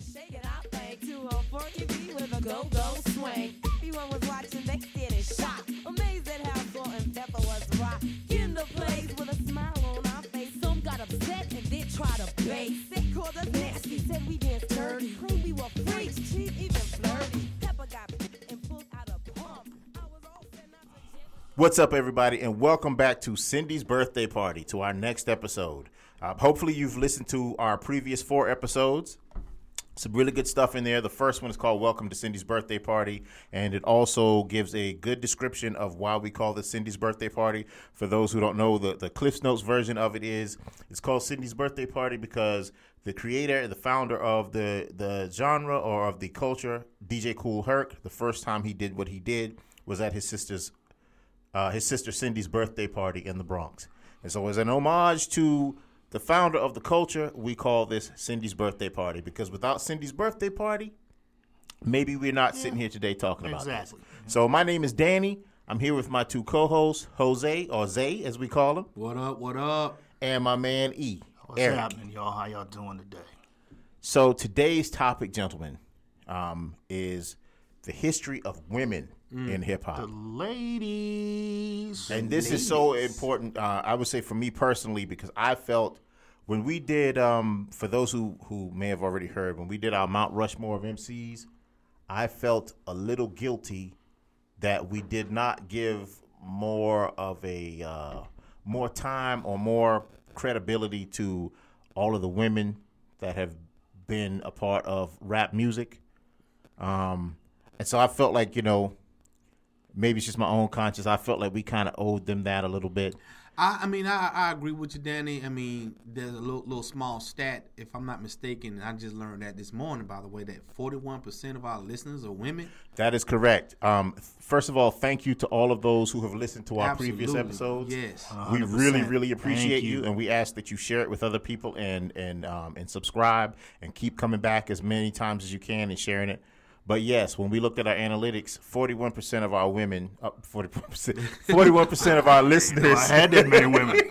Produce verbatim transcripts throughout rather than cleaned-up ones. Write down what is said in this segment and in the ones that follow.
shake it out, thing to a funky beat with a go-go swing. Everyone was watching, they stared in shock, amazed at how Salt and Pepper was rock. In the place with a smile on our face, some got upset and then tried to base. They called us nasty, said we danced dirty, claimed we were freaks, cheap, even flirty. Pepper got picked and pulled out a pump. I was all set not to jam. What's up, everybody, and welcome back to Cindy's Birthday Party, to our next episode. Uh, hopefully, you've listened to our previous four episodes. Some really good stuff in there. The first one is called Welcome to Cindy's Birthday Party, and it also gives a good description of why we call this Cindy's Birthday Party. For those who don't know, the, the Cliff's Notes version of it is, it's called Cindy's Birthday Party because the creator, the founder of the, the genre or of the culture, D J Kool Herc, the first time he did what he did was at his sister's uh, his sister Cindy's birthday party in the Bronx. And so as an homage to the founder of the culture, we call this Cindy's Birthday Party because without Cindy's birthday party, maybe we're not yeah. sitting here today talking about exactly. this. So my name is Danny. I'm here with my two co-hosts, Jose, or Zay, as we call him. What up, what up? And my man, E. What's Eric. happening, y'all? How y'all doing today? So today's topic, gentlemen, um, is the history of women mm. in hip-hop. The ladies. And this ladies. is so important, uh, I would say, for me personally, because I felt when we did, um, for those who, who may have already heard, when we did our Mount Rushmore of M Cs, I felt a little guilty that we did not give more of a, uh, more time or more credibility to all of the women that have been a part of rap music. Um, and so I felt like, you know, maybe it's just my own conscience. I felt like we kind of owed them that a little bit. I, I mean, I, I agree with you, Danny. I mean, there's a little, little small stat, if I'm not mistaken, and I just learned that this morning, by the way, that forty-one percent of our listeners are women. That is correct. Um, first of all, thank you to all of those who have listened to our Absolutely. previous episodes. Yes. We one hundred percent. really, really appreciate you. you, and we ask that you share it with other people and and um, and subscribe and keep coming back as many times as you can and sharing it. But yes, when we looked at our analytics, forty-one percent of our women, uh, forty-one percent, forty-one percent of our listeners. I had that many women.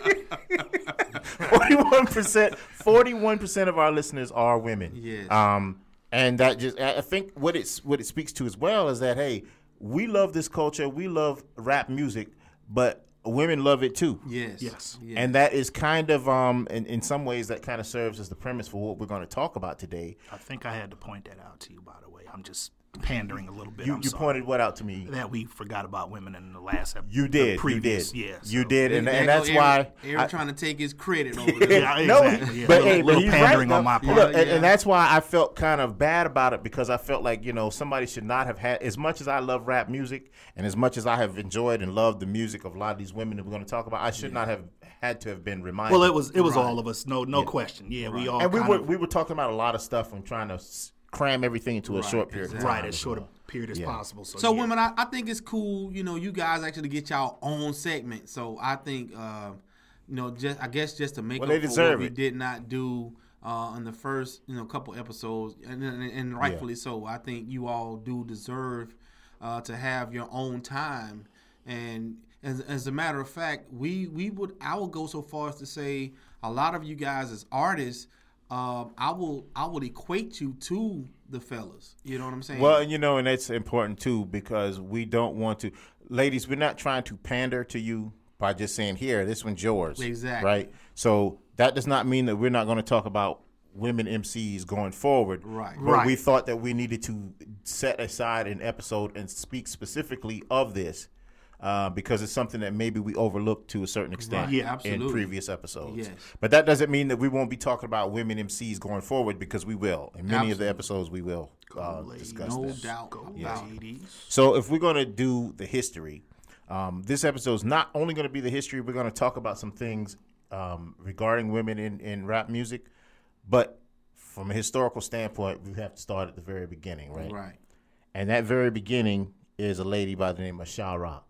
forty-one percent, forty-one percent of our listeners are women. Yes. Um, and that just, I think what it's what it speaks to as well is that, hey, we love this culture, we love rap music, but women love it too. Yes. Yes. yes. And that is kind of, um, in, in some ways, that kind of serves as the premise for what we're going to talk about today. I think I had to point that out to you, by the way. I'm just pandering a little bit. You, I'm you sorry. pointed what out to me? That we forgot about women in the last episode. You did. The previous, you did. Yeah, You so. did. And, There and go that's Eric, why. Eric I, trying to take his credit over there. Yeah, no, exactly. Yeah. but, little, hey, but little he's pandering right, on my though. part. Look, Yeah, and, yeah. and that's why I felt kind of bad about it because I felt like, you know, somebody should not have had, as much as I love rap music and as much as I have enjoyed and loved the music of a lot of these women that we're going to talk about, I should yeah. not have had to have been reminded. Well, it was it was Right. all of us. No, no Yeah. question. Yeah, we Right. all and we kind were of, we were talking about a lot of stuff and trying to s- cram everything into a Right, short period exactly. of time. right as as short a well. period as Yeah. possible. So, So, yeah. women, I, I think it's cool, you know, you guys actually get y'all own segment. So, I think, uh, you know, just I guess just to make Well, up they for deserve what we it. did not do uh, in the first, you know, couple episodes, and, and, and rightfully so. I think you all do deserve uh, to have your own time. And as, as a matter of fact, we, we would I would go so far as to say a lot of you guys as artists, um, I will I would equate you to the fellas. You know what I'm saying? Well, you know, and that's important too because we don't want to, ladies, we're not trying to pander to you by just saying, here, this one's yours. Exactly. Right? So that does not mean that we're not going to talk about women M Cs going forward. Right. But Right. we thought that we needed to set aside an episode and speak specifically of this. Uh, because it's something that maybe we overlooked to a certain extent Right. Yeah, absolutely. in previous episodes. Yes. But that doesn't mean that we won't be talking about women M Cs going forward because we will. In many of the Absolutely. episodes, we will uh, ladies. discuss no that. doubt. Go no doubt. ladies. So if we're going to do the history, um, this episode is not only going to be the history, we're going to talk about some things um, regarding women in, in rap music, but from a historical standpoint, we have to start at the very beginning, right? Right. And that very beginning is a lady by the name of Sha Rock.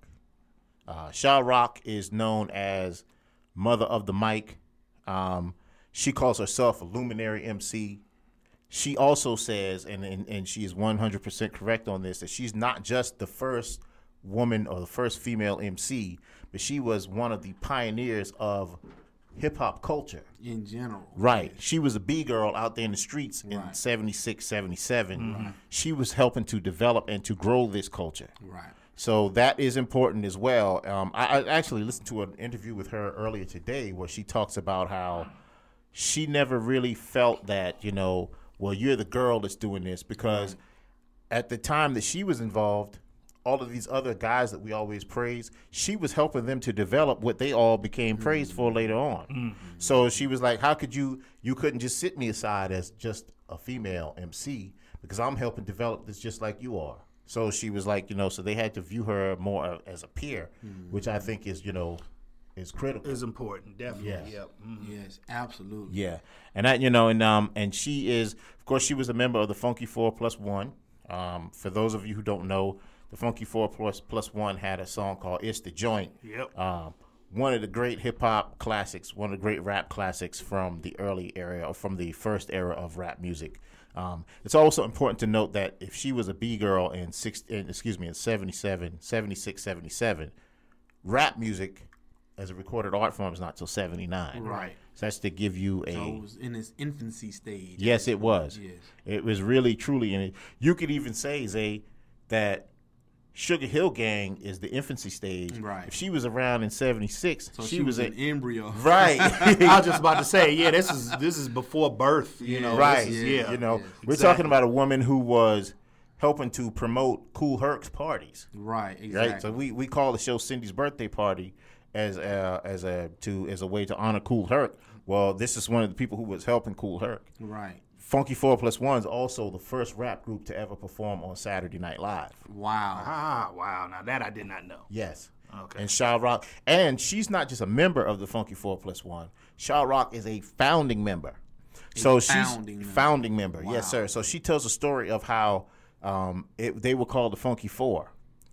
Uh, Sha Rock is known as Mother of the Mic. Um, she calls herself a luminary M C. She also says, and, and, and she is one hundred percent correct on this, that she's not just the first woman or the first female M C, but she was one of the pioneers of hip hop culture. In general. Right. She was a B girl out there in the streets in Right. seventy-six, seventy-seven. Mm-hmm. She was helping to develop and to grow this culture. Right. So that is important as well. Um, I, I actually listened to an interview with her earlier today where she talks about how she never really felt that, you know, well, you're the girl that's doing this, because at the time that she was involved, all of these other guys that we always praise, she was helping them to develop what they all became praised for later on. Mm-hmm. So she was like, how could you, you couldn't just sit me aside as just a female M C, because I'm helping develop this just like you are. So she was like, you know, so they had to view her more as a peer, Mm-hmm. which I think is, you know, is critical. Is important, definitely. Yes. Yep. Mm. Yes, absolutely. Yeah, and that, you know, and um, and she is, of course, she was a member of the Funky Four Plus One. Um, for those of you who don't know, the Funky Four Plus Plus One had a song called "It's the Joint." Yep. Um, one of the great hip hop classics, one of the great rap classics from the early era, or from the first era of rap music. Um, it's also important to note that if she was a B girl in six, in, excuse me, in seventy-seven, seventy-six, seventy-seven, rap music as a recorded art form is not till seventy-nine. Right. So that's to give you a. So it was in its infancy stage. Yes, it was. Yes. It was really, truly in it. You could even say, Zay, that Sugar Hill Gang is the infancy stage. Right. If she was around in seventy-six, So she, she, was was an at. embryo. Right. I was just about to say, yeah, this is this is before birth. You know, right. This is, Yeah. yeah. You know, yeah. we're Exactly. talking about a woman who was helping to promote Kool Herc's parties. Right, exactly. Right. So we, we call the show Cindy's Birthday Party as a, as a to as a way to honor Kool Herc. Well, this is one of the people who was helping Kool Herc. Right. Funky Four Plus One is also the first rap group to ever perform on Saturday Night Live. Wow. Ah, wow. Now that I did not know. Yes. Okay. And Shaw Rock, and she's not just a member of the Funky Four Plus One. Shaw Rock is a founding member. So she's founding member. founding member. Wow. Yes, sir. So she tells a story of how um, it, they were called the Funky Four,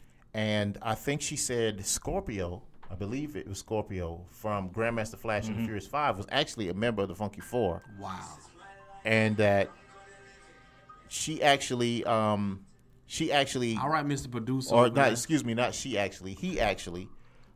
and I think she said Scorpio. I believe it was Scorpio from Grandmaster Flash and the Furious Five was actually a member of the Funky Four, Wow. and that she actually, um, she actually, All right, Mister Producer. or over not, there. excuse me, not she actually, he actually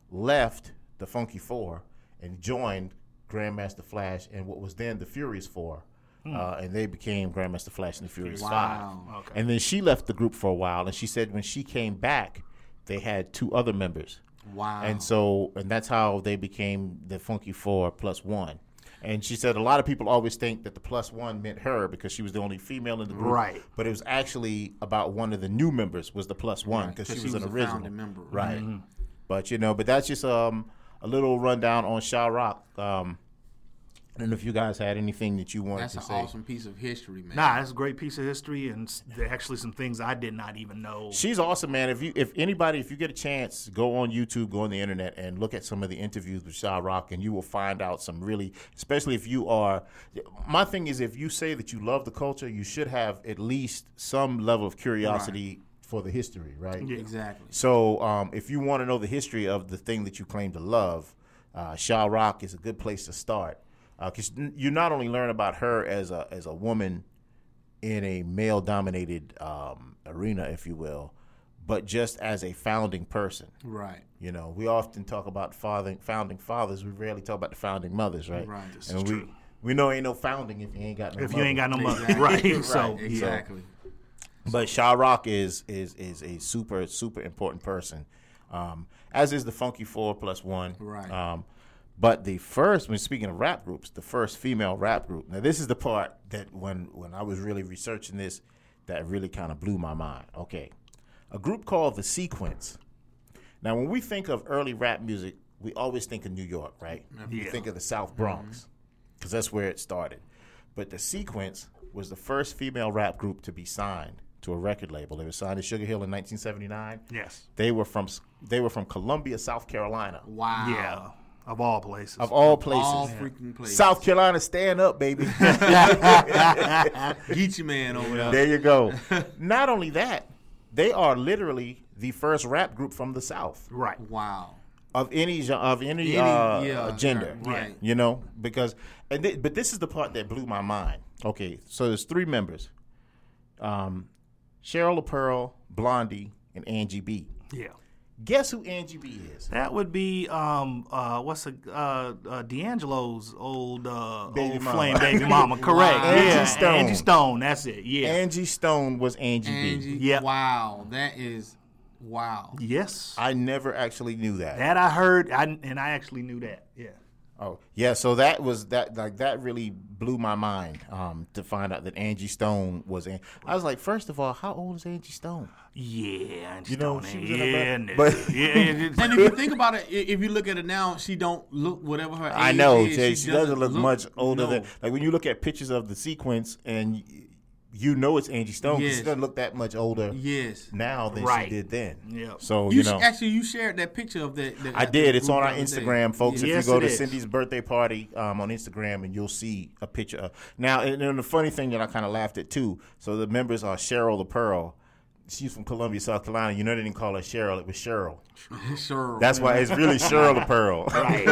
left the Funky Four and joined Grandmaster Flash and what was then the Furious Four, uh, and they became Grandmaster Flash and the Furious Five. Wow. Okay. And then she left the group for a while, and she said when she came back, they had two other members. Wow. And so, and that's how they became the Funky Four Plus One. And she said a lot of people always think that the plus one meant her because she was the only female in the group. Right. But it was actually about one of the new members was the plus one Right, because 'cause she, she was was an a original. founding member. Right. But, you know, but that's just um, a little rundown on Shaw Rock. Um, I don't know if you guys had anything that you wanted That's to an say. awesome piece of history, man. Nah, that's a great piece of history, and s- there are actually some things I did not even know. She's awesome, man. If you, if anybody, if you get a chance, go on YouTube, go on the internet, and look at some of the interviews with Shaw Rock, and you will find out some really, especially if you are. My thing is, if you say that you love the culture, you should have at least some level of curiosity for the history, right? Yeah. Exactly. So, um, if you want to know the history of the thing that you claim to love, uh, Shaw Rock is a good place to start. Because uh, you not only learn about her as a as a woman in a male-dominated um, arena, if you will, but just as a founding person. Right. You know, we often talk about founding founding fathers. We rarely talk about the founding mothers, right? Right. This And is we true. we know ain't no founding if you ain't got no. If you ain't got no money, Exactly. right? So, Right, yeah. Exactly. But Shaw Rock is is is a super super important person, um, as is the Funky Four Plus One. Right. Um, but the first, when speaking of rap groups, the first female rap group. Now this is the part that when when I was really researching this, that really kind of blew my mind. Okay, a group called the Sequence. Now when we think of early rap music, we always think of New York, right? We Yeah. think of the South Bronx because that's where it started. But the Sequence was the first female rap group to be signed to a record label. They were signed to Sugar Hill in nineteen seventy-nine. Yes. They were from they were from Columbia, South Carolina. Wow. Yeah. Of all places. Of all places. All freaking places. South Carolina, stand up, baby. Geechee man over there. There you go. Not only that, they are literally the first rap group from the South Right. Wow. of any gen- of any, Any- uh, yeah, gender. right. You know, because and th- but this is the part that blew my mind. Okay, so there's three members. Um, Cheryl LaPearl, Blondie, and Angie B. Yeah. Guess who Angie B is? That would be um uh what's a uh, uh D'Angelo's old uh Baby old mama. flame baby mama. Correct. Wow. Yeah, Angie Stone. Angie Stone. That's it. Yeah. Angie Stone was Angie, Angie. B. Yep. Wow, that is wow. yes. I never actually knew that. That I heard, I, and I actually knew that. Yeah. Oh yeah, so that was that like that really blew my mind um, to find out that Angie Stone was. An- I was like, first of all, how old is Angie Stone? Yeah, Angie You know, Stone. she was in yeah, a no, but- yeah, yeah, And if you think about it, i- if you look at it now, she don't look whatever her age I know is. she, she doesn't look, much older no. than like when you look at pictures of the sequence and y- you know it's Angie Stone 'cause Yes. she doesn't look that much older Yes. now than Right. she did then. Yeah. So You, you sh- know, actually you shared that picture of that. that I that did. It's group on our the other day. Instagram, folks. Yes, if you go it to is. Cindy's birthday party um, on Instagram, and you'll see a picture of. Now, and, and the funny thing that I kind of laughed at too. So the members are Cheryl the Pearl. She's from Columbia, South Carolina. You know they didn't call her Cheryl; it was Cheryl. Sure. That's why it's really Cheryl the Pearl.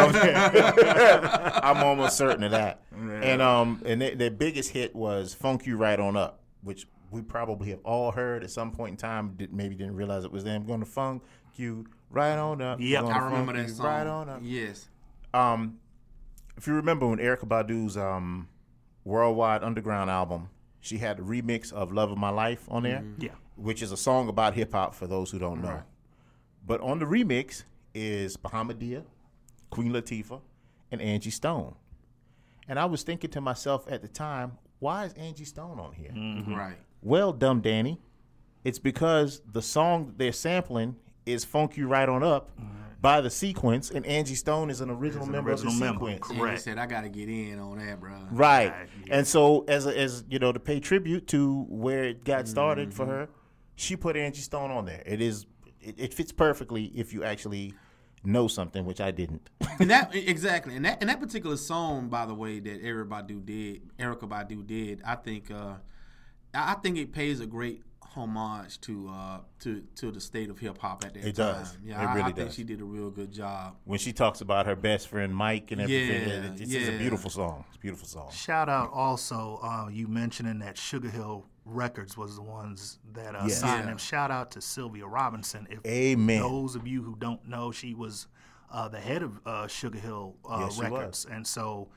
I'm almost certain of that. And um, and they, their biggest hit was "Funk You Right On Up," which we probably have all heard at some point in time. Did, maybe didn't realize it was them. Going to funk you right on up. Yep. Gonna I remember funk that you song. Right on up. Yes. Um, if you remember when Erykah Badu's um, Worldwide Underground album, she had a remix of "Love of My Life" on there, Yeah. which is a song about hip hop for those who don't know. Right. But on the remix is Bahamadia, Queen Latifah, and Angie Stone. And I was thinking to myself at the time, why is Angie Stone on here? Right. Well, dumb Danny, it's because the song that they're sampling is "Funk You Right On Up" by the Sequence, and Angie Stone is an original an member original of the member. Sequence. And he Correct. said, I got to get in on that, bro. Right. Right, yeah. And so as a, as you know, to pay tribute to where it got started Mm-hmm. for her, she put Angie Stone on there. It is it, it fits perfectly if you actually know something, which I didn't. And that exactly, and that and that particular song, by the way, that Erykah Badu did, Erykah Badu did, I think, uh, I I think it pays a great homage to uh, to to the state of hip hop at that It time. does. Yeah, It I, really I think does. she did a real good job. When she talks about her best friend Mike and everything, Yeah, it- it's, it's a yeah. beautiful song. It's a beautiful song. Shout out also, uh, you mentioning that Sugar Hill Records was the ones that uh, Yes. signed Yeah. them. Shout out to Sylvia Robinson. If Amen. those of you who don't know, she was uh, the head of uh, Sugar Hill uh, Yes, she Records. was. And so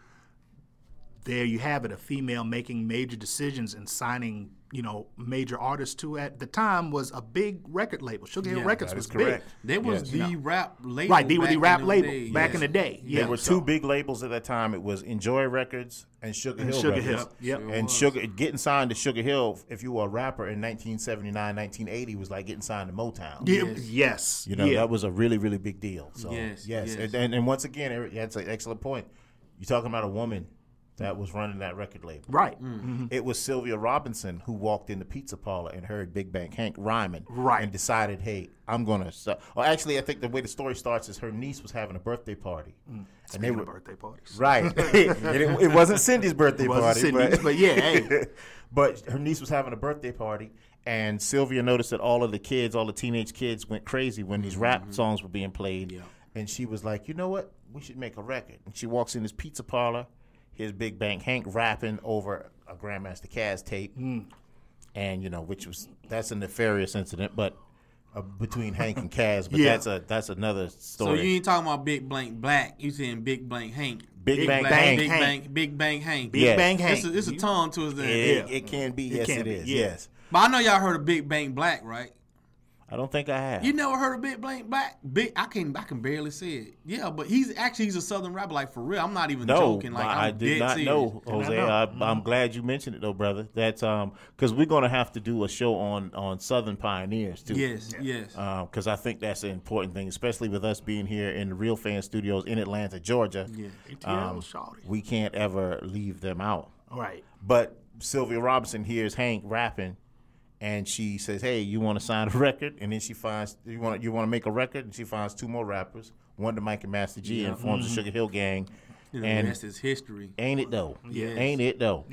there you have it, a female making major decisions and signing, you know, major artists to, at the time, was a big record label. Sugar Hill Yeah, Records that was is correct. big. They was Yes. the You know. rap label. Right, they were back the in rap those label days. back Yes. in the day. Yeah. There were so- two big labels at that time. It was Enjoy Records and Sugar And Hill Sugar Records. Hill. Yep. Sure And was. Sugar getting signed to Sugar Hill, if you were a rapper in nineteen seventy-nine, nineteen eighty, was like getting signed to Motown. Yeah, Yes. yes. You know, yeah. that was a really, really big deal. So, Yes, yes. yes. And, and, and once again, Eric, that's an excellent point. You're talking about a woman that was running that record label. Right. Mm. It was Sylvia Robinson who walked in the pizza parlor and heard Big Bang Hank rhyming. Right. And decided, hey, I'm going to. Well, actually, I think the way the story starts is her niece was having a birthday party. And they Speaking were. of birthday parties. Right. and it, it wasn't Cindy's birthday It wasn't party. Cindy's, but, but yeah, hey. but her niece was having a birthday party, and Sylvia noticed that all of the kids, all the teenage kids, went crazy when these rap songs were being played. Yeah. And she was like, you know what? We should make a record. And she walks in this pizza parlor. Here's Big Bang Hank rapping over a Grandmaster Caz tape. And, you know, which was, that's a nefarious incident, but uh, between Hank and Caz, but Yeah. that's a that's another So story. you ain't talking about Big Blank Black. You saying Big Blank Hank. Big Bang Black, Hank. Big Hank. Bang, Big Bang Hank. Big Yes. Bang Hank. It's a, it's a tongue twister. it, Yeah. it can be, It yes, can it be, is, yeah. yes. But I know y'all heard of Big Bang Black, right? I don't think I have. You never heard of Big Blank Black? Big, I can I can barely say it. Yeah, but he's actually he's a Southern rapper, like for real. I'm not even No, joking. Like but I'm I did dead not serious. know, And I Jose. know. I, I'm glad you mentioned it, though, brother. That's um because we're gonna have to do a show on on Southern pioneers too. Yes, yes. Because I think that's an important thing, especially with us being here in the Real Fan Studios in Atlanta, Georgia. Yeah. A T L, Um, shawty. we can't ever leave them out. Right. But Sylvia Robinson hears Hank rapping, and she says, "Hey, you want to sign a record?" And then she finds you want you want to make a record, and she finds two more rappers, Wonder Mike and Master G, and forms the Sugar Hill Gang. And And the rest is history. ain't it though? Yes. Ain't it though?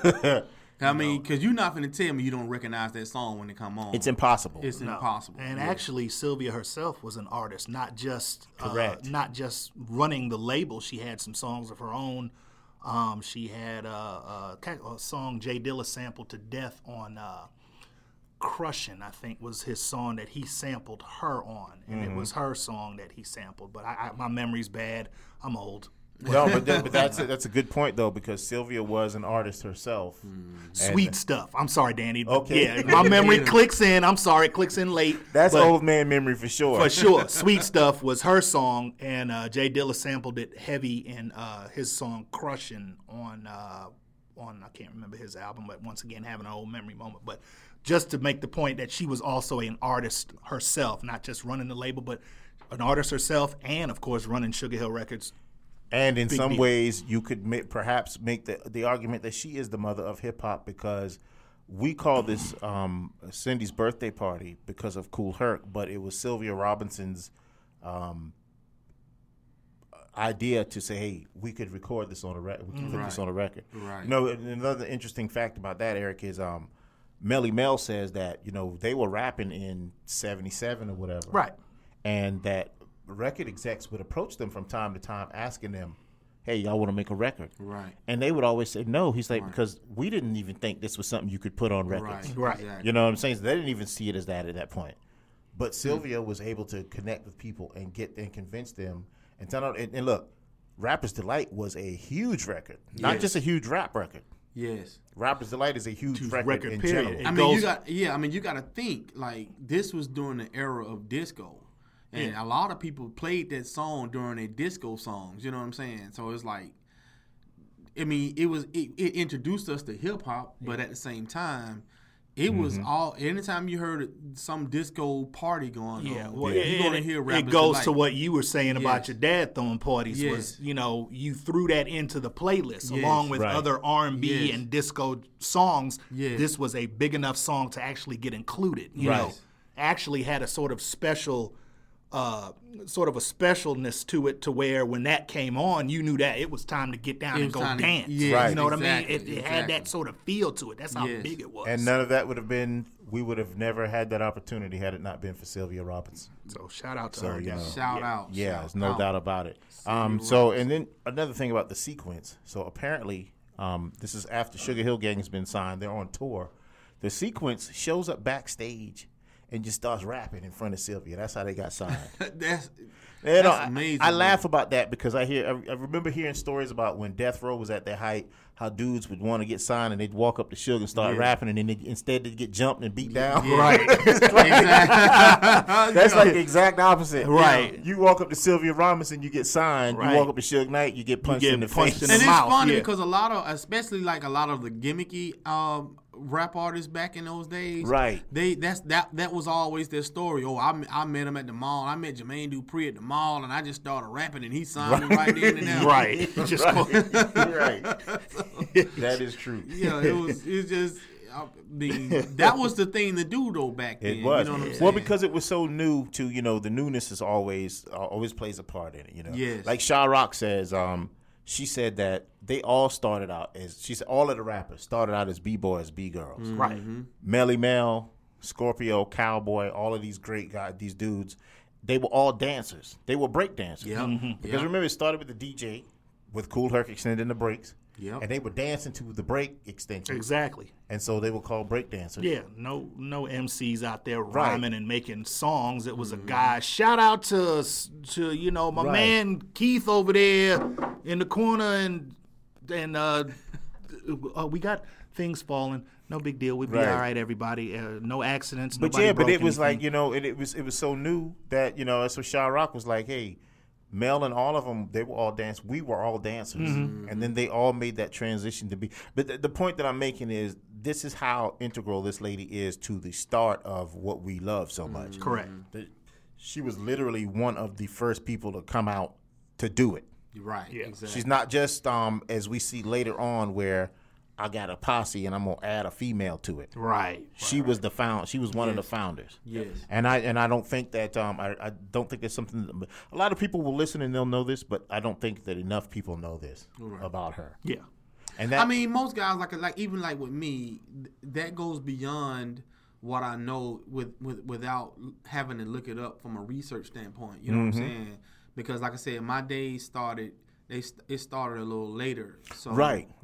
I mean, because you're not going to tell me you don't recognize that song when it come on. It's impossible. It's No. impossible. And Yeah. actually, Sylvia herself was an artist, not just uh, Correct. not just running the label. She had some songs of her own. Um, she had uh, uh, a song Jay Dilla sampled to death on uh, Crushin', I think, was his song that he sampled her on, and Mm-hmm. it was her song that he sampled. But I, I, my memory's bad. I'm old. No, but, that, but that's a, that's a good point though, because Sylvia was an artist herself. Sweet And stuff. I'm sorry, Danny. Okay. Yeah, my memory clicks in. I'm sorry, it clicks in late. That's but old man memory for sure. For sure. Sweet Stuff was her song, and uh, Jay Dilla sampled it heavy in uh, his song Crushin' on, uh, on, I can't remember his album, but once again, having an old memory moment. But just to make the point that she was also an artist herself, not just running the label, but an artist herself, and, of course, running Sugar Hill Records. And in Big some deal. ways, you could ma- perhaps make the the argument that she is the mother of hip hop, because we call this um, Cindy's birthday party because of Kool Herc, but it was Sylvia Robinson's um, idea to say, "Hey, we could record this on a record. We can put this Right. on a record." Right. You know, and another interesting fact about that, Eric, is um, Melly Mel says that you know they were rapping in seventy-seven or whatever, Right. and that record execs would approach them from time to time asking them, hey, y'all want to make a record? Right. And they would always say no. He's like, because we didn't even think this was something you could put on records. Right. Right. Exactly. You know what I'm saying? So they didn't even see it as that at that point. But Sylvia was able to connect with people and get and convince them. And, tell them, and, and look, Rapper's Delight was a huge record, not Yes. just a huge rap record. Yes. Rapper's Delight is a huge Huge record, record, in period. general. It I mean, goes- you got yeah. I mean, you got to think like this was during the era of disco, and Yeah. a lot of people played that song during their disco songs. You know what I'm saying? So it's like, I mean, it was it, it introduced us to hip hop, but at the same time, it was Mm-hmm. all. Anytime you heard some disco party going Yeah, on, well, you're it, gonna it- hear it Rapper's goes Delight. to what you were saying about Yes. your dad throwing parties. Yes. Was you know you threw that into the playlist Yes. along with Right. other R and B Yes. and disco songs. Yes. This was a big enough song to actually get included. You Right. know, actually had a sort of special. Uh, sort of a specialness to it, to where when that came on, you knew that it was time to get down It and was go time to- dance. yes, Right. You know what I mean? exactly, It, it had exactly. that sort of feel to it. That's how Yes. big it was. And none of that would have been, we would have never had that opportunity had it not been for Sylvia Robinson. so shout out to So, her. you guys. know. Shout out. Yeah, shout there's no out. doubt about it. Um, so, and then another thing about the sequence. So apparently, um, this is after Sugar Hill Gang has been signed. They're on tour. The sequence shows up backstage and just starts rapping in front of Sylvia. That's how they got signed. That's You know, that's I- amazing. I, man. laugh about that because I hear, I, I remember hearing stories about when Death Row was at their height, how dudes would want to get signed and they'd walk up to Sugar and start Yeah. rapping, and then they, instead they'd get jumped and beat down. Yeah. Right. exactly. That's like the exact opposite. Right. You walk up to Sylvia Robinson, you get signed. Right. You walk up to Suge Knight, you get punched get in the punched face. in And the it's mouth, funny yeah. because a lot of, especially like a lot of the gimmicky um, rap artists back in those days, Right. They that's that that was always their story. Oh, I, I met him at the mall. I met Jermaine Dupri at the mall, and I just started rapping, and he signed me right then and there. Right. Just right. That is true. Yeah, it was. It's just. I mean, that was the thing to do though back then. It was You know what I'm well saying? because it was so new to you know the newness is always uh, always plays a part in it. You know, Yes. Like Sha Rock says, um, she said that they all started out as she said all of the rappers started out as b boys, b girls. right. Melly Mel, Scorpio, Cowboy, all of these great guys, these dudes, they were all dancers. They were break dancers. Yep. Mhm. Because Yep. remember, it started with the D J, with Kool Herc extending the breaks. Yep. And they were dancing to the break extension. Exactly. And so they were called break dancers. Yeah, no no M Cs out there Right. rhyming and making songs. It was a guy. Shout out to to you know my Right. man Keith over there in the corner, and and uh, uh, we got things falling. No big deal. We'll be Right. all right, everybody. Uh, no accidents. But Nobody yeah, but broke it was anything. like, you know, it, it was it was so new that, you know, so Sha Rock was like, hey, Mel and all of them, they were all dance. We were all dancers. Mm-hmm. And then they all made that transition to be. But the, the point that I'm making is this is how integral this lady is to the start of what we love so much. correct. The- she was literally one of the first people to come out to do it. right. Yeah. Exactly. She's not just, um, as we see later on, where I got a posse and I'm gonna add a female to it. Right. She was the found. She was one of the founders. Yes. And I and I don't think that um I, I don't think there's something. That, a lot of people will listen and they'll know this, but I don't think that enough people know this about her. Yeah. And that I mean, most guys like like even like with me, th- that goes beyond what I know with, with without having to look it up from a research standpoint. You know Mm-hmm. what I'm saying? Because like I said, my days started. They st- it started a little later. So right, right.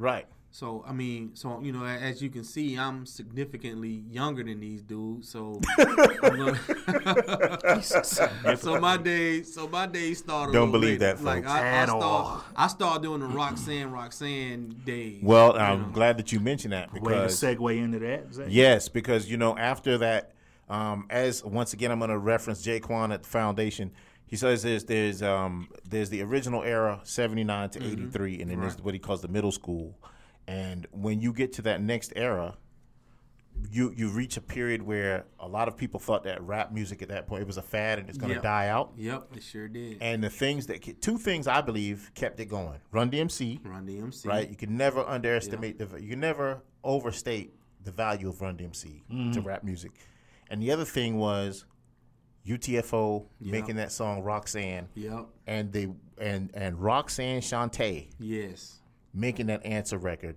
So I mean, so you know, as you can see, I'm significantly younger than these dudes. So, I'm gonna so my days, so my days started. Don't a believe later. that, Like folks. I, I At start, all. I started doing the Roxanne, Roxanne days. Well, you I'm know. glad that you mentioned that Way to because segue into that. Zach. yes, because you know after that, um, as once again I'm going to reference Jaquan at the foundation. He says there's there's um there's the original era seventy-nine to eighty-three, and then there's what he calls the middle school. And when you get to that next era, you you reach a period where a lot of people thought that rap music at that point it was a fad and it's going to Yep. die out. Yep, it sure did. And the things that ke- two things I believe kept it going: Run D M C, Run D M C, right? You can never underestimate the you can never overstate the value of Run D M C to rap music. And the other thing was U T F O Yep. making that song Roxanne, Yep. and they and and Roxanne Shante Yes. making that answer record.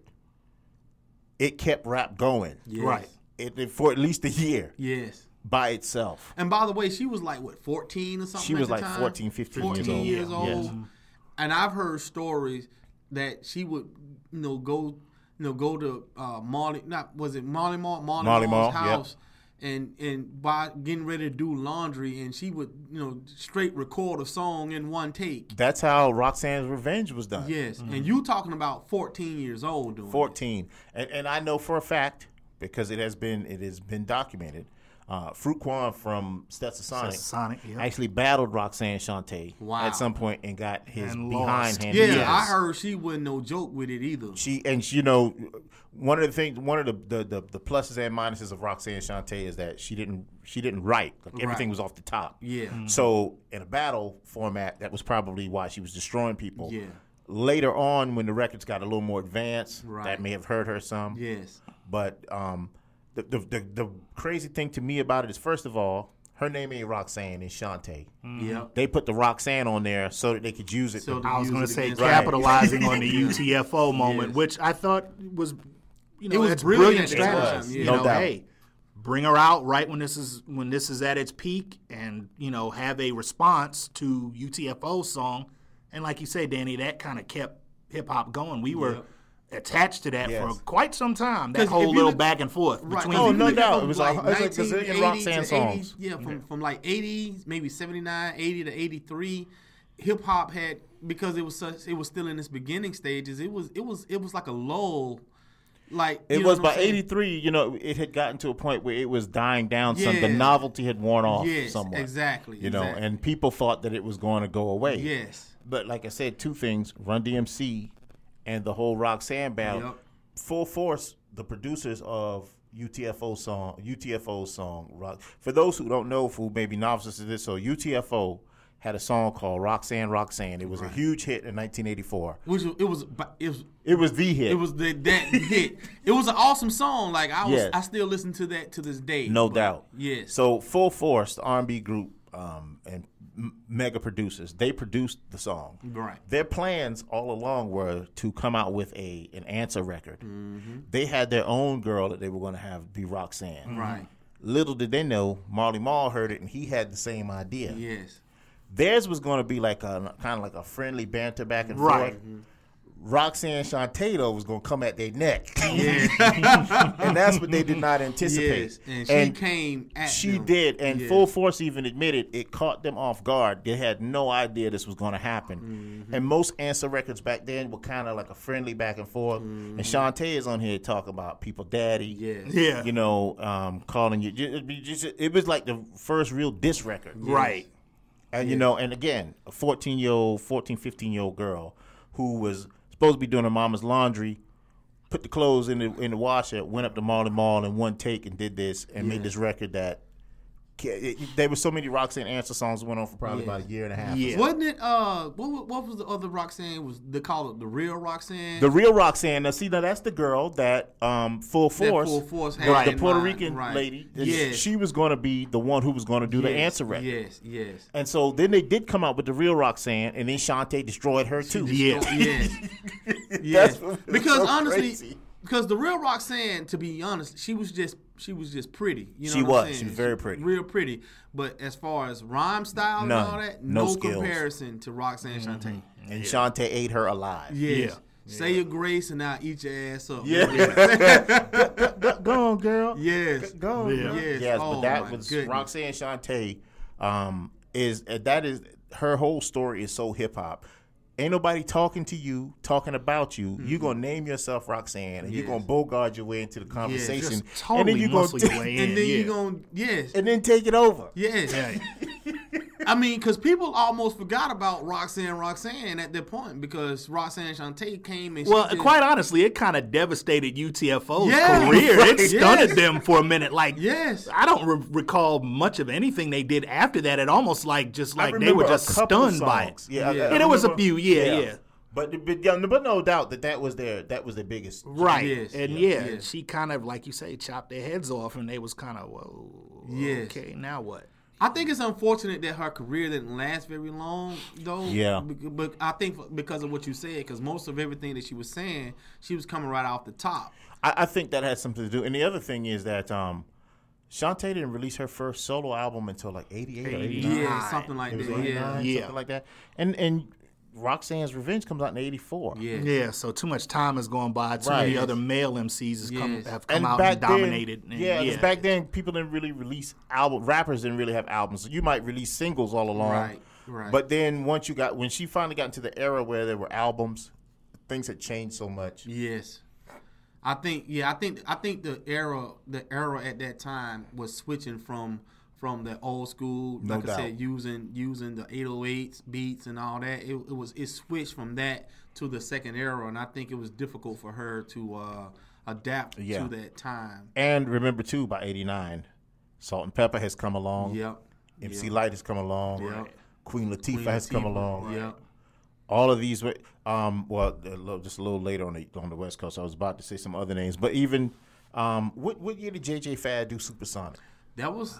It kept rap going, Yes. Right. it, it- for at least a year Yes. by itself. And by the way, she was like what, fourteen or something. She at was the like time? fourteen, fifteen years fourteen old. years Yeah. old. Yes. And I've heard stories that she would, you know, go, you know, go to uh, Marley. Not was it Marley Mall? Marley, Marley Mall's Mall, yep. house. And and by getting ready to do laundry, and she would, you know, straight record a song in one take. That's how Roxanne's Revenge was done. Yes, and you talking about fourteen years old doing it. fourteen, and and I know for a fact because it has been it has been documented. Uh, Fruitquan from Stetson Sonic, Sonic, yeah. actually battled Roxanne Shante Wow. at some point and got his And behind lost. handed. Yeah, Yes. I heard she wasn't no joke with it either. She and she, you know, one of the things, one of the the, the, the pluses and minuses of Roxanne Shante is that she didn't she didn't write. Like everything Right. was off the top. Yeah. Mm-hmm. So in a battle format, that was probably why she was destroying people. Yeah. Later on, when the records got a little more advanced, Right. that may have hurt her some. Yes. But um, the, the the the crazy thing to me about it is, first of all, her name ain't Roxanne, it's Shante. Yep. They put the Roxanne on there so that they could use it. So to, the- I was use going it to say against- capitalizing on the U T F O moment, Yes. which I thought was, you know, It was it's brilliant brilliant at the strategy. time, You yeah. No know, doubt. hey, bring her out right when this is when this is at its peak, and you know, have a response to U T F O's song, and like you say, Danny, that kind of kept hip hop going. We were Yep. attached to that Yes. for quite some time. That 'Cause if whole you little look- back and forth Right. between Oh, the no two. doubt. From It was a- it was like a gazillion nineteen eighty Roxanne to songs. eighty, yeah, from, from like eighty, maybe seventy-nine, eighty to eighty-three, hip hop had, because it was such, it was still in its beginning stages. It was, it was, it was like a lull. Like you It know was what by I'm saying? eighty-three, you know, it had gotten to a point where it was dying down. Some the Yeah. novelty had worn off Yes, somewhat. exactly, You know, exactly. and people thought that it was going to go away. Yes. But like I said, two things: Run D M C and the whole Roxanne battle. Yep. Full Force, the producers of U T F O song, U T F O's song. Rock. For those who don't know, who maybe novices to this, so U T F O had a song called Roxanne, Roxanne. It was a huge hit in nineteen eighty-four. Which was- it was, it was, It was the hit. it was the, that hit. It was an awesome song. Like I was, Yes. I still listen to that to this day. No But, doubt. Yes. So Full Force, the R and B group um, and m- mega producers, they produced the song. Right. Their plans all along were to come out with a an answer record. Mm-hmm. They had their own girl that they were going to have be Roxanne. Right. Little did they know, Marley Marl heard it and he had the same idea. Yes. Theirs was going to be like a kind of like a friendly banter back and Right. forth. Roxanne Shante though was going to come at their neck. Yeah. And that's what they did not anticipate. Yes. And she came at She them. did, and Yes. Full Force even admitted it caught them off guard. They had no idea this was going to happen. Mm-hmm. And most answer records back then were kind of like a friendly back and forth. And Shantae is on here talking about people daddy. Mm-hmm. Yes. Yeah. You know, um, calling you. It, just, it was like the first real diss record. Right. And, you know, and again, a fourteen-year-old, fourteen, fifteen-year-old girl who was supposed to be doing her mama's laundry, put the clothes in the in the washer, went up to Marley Marl in one take and did this and made Yeah. this record that it, it- there were so many Roxanne answer songs that went on for probably Yeah. about a year and a half. Yeah. Wasn't it? Uh, what wa- what was the other Roxanne? Was they call it the real Roxanne? The real Roxanne, now see, now that's the girl that um, Full That Force, Full Force the, had the in Puerto mind, Rican right. lady, Yes. she was going to be the one who was going to do the Yes, answer record. Yes. Yes. And so then they did come out with the real Roxanne, and then Shantae destroyed her too. Yeah. Yes. yes. That's Because so honestly, crazy. because the real Roxanne, to be honest, she was just she was just pretty. You know She what was. I'm saying? She was very pretty. real pretty. But as far as rhyme style and None. all that, No no, skills. comparison to Roxanne Shante. And Shantae ate her alive. Yes. Yeah. Say your grace and I'll eat your ass up. Yeah. Yeah. go, go on, girl. Yes. Go. Yeah. Girl. Yes. Yes, Oh, but that my was goodness. Roxanne Shante. Um, is uh, that is her whole story is so hip hop. Ain't nobody talking to you, talking about you. Mm-hmm. You gonna name yourself Roxanne, and Yes. you're gonna bogard your way into the conversation, Just totally and then you muscle gonna your way in. And then yeah. you gonna yes. and then take it over. Yes. Yeah. I mean, because people almost forgot about Roxanne Roxanne at that point because Roxanne Shante came and Well, she just, quite honestly, it kind of devastated U T F O's Yeah, career. right, It stunted yes. them for a minute. Like, Yes. I don't re- recall much of anything they did after that. It almost like just I like they remember were a just couple stunned by it. songs. Yeah, I- Yeah. I And it was a remember- few, yeah, yeah. But, but yeah, but no doubt that that was their that was their biggest. Right. Yes, And yeah, yeah, yeah. she kind of, like you say, chopped their heads off, and they was kind of, whoa, Yes. okay, now what? I think it's unfortunate that her career didn't last very long, though. Yeah. Bec- But I think because of what you said, because most of everything that she was saying, she was coming right off the top. I, I think that has something to do. And the other thing is that um, Shante didn't release her first solo album until like eighty-eight or eighty-nine. Yeah, something like It was that. Yeah. eighty-nine, Yeah. something like that. And and Roxanne's Revenge comes out in eighty-four. Yeah. Yeah, so too much time has gone by. Too Right. many Yes. other male M Cs has come, Yes. have come And out back and dominated. then, and yeah, 'cause back then people didn't really release album. Rappers didn't really have albums. So you might release singles all along. Right, right. But then once you got when she finally got into the era where there were albums, things had changed so much. Yes. I think yeah, I think I think the era the era at that time was switching from from the old school, No like doubt. I said, using using the eight oh eights beats and all that. It, it was it switched from that to the second era, and I think it was difficult for her to uh, adapt Yeah. to that time. And remember too, by eighty-nine, Salt and Pepper has come along. Yep. M C Yep. Light has come along. Yep. Queen Latifah Queen has come Latifah, along. Yep. All of these were, um, well, a little- just a little later on the on the West Coast. I was about to say some other names, but even, um, what what year did J J Fad do Supersonic? That was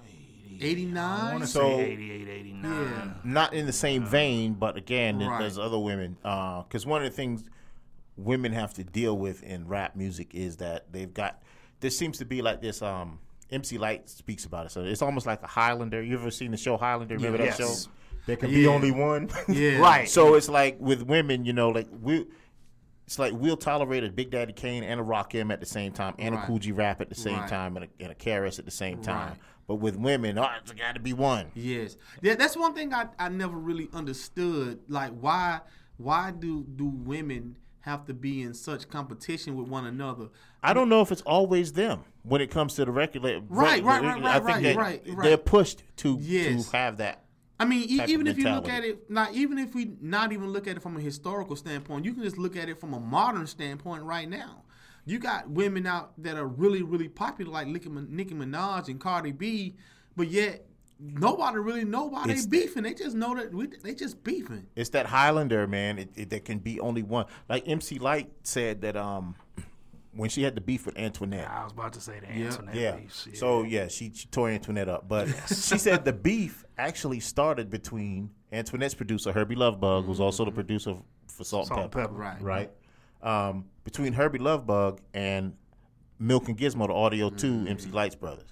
I eighty-nine. want to So- say eighty-eight, eighty-nine. Yeah. Not in the same vein, but again, there- Right. there's other women. Because one of the things women have to deal with in rap music is that they've got. There seems to be like this. Um, M C Light speaks about it, so it's almost like a Highlander. You ever seen the show Highlander? Remember Yes. that show? There can be Yeah. only one. Yeah. Right. So it's like with women, you know, like we. It's like we'll tolerate a Big Daddy Kane and a Rakim at the same time, and Right. a Cool G Rap at the same Right. time, and a, and a Karis at the same time. Right. But with women, oh, it's got to be one. Yes, yeah, that's one thing I, I never really understood. Like, why why do do women have to be in such competition with one another? I don't know if it's always them when it comes to the record label. Right, right, right, I right, think right, that right, right. they're pushed to Yes. to have that. I mean, e- type even of if you look mentality. at it, not even if we not even look at it from a historical standpoint, you can just look at it from a modern standpoint right now. You got women out that are really, really popular, like Nicki Min- Nicki Minaj and Cardi B, but yet nobody really know why It's- they beefing. They just know that we, they just beefing. It's that Highlander, man. It, it, there can be only one. Like M C Light said that um, when she had the beef with Antoinette. I was about to say the Yeah. Antoinette Yeah. beefs, yeah. So yeah, she, she tore Antoinette up, but she said the beef actually started between Antoinette's producer Herbie Lovebug, who's also the producer for Salt, Salt and and Pepper, Pepper. Right. right? Um, between Herbie Lovebug and Milk and Gizmo, the Audio Two, M C Light's brothers.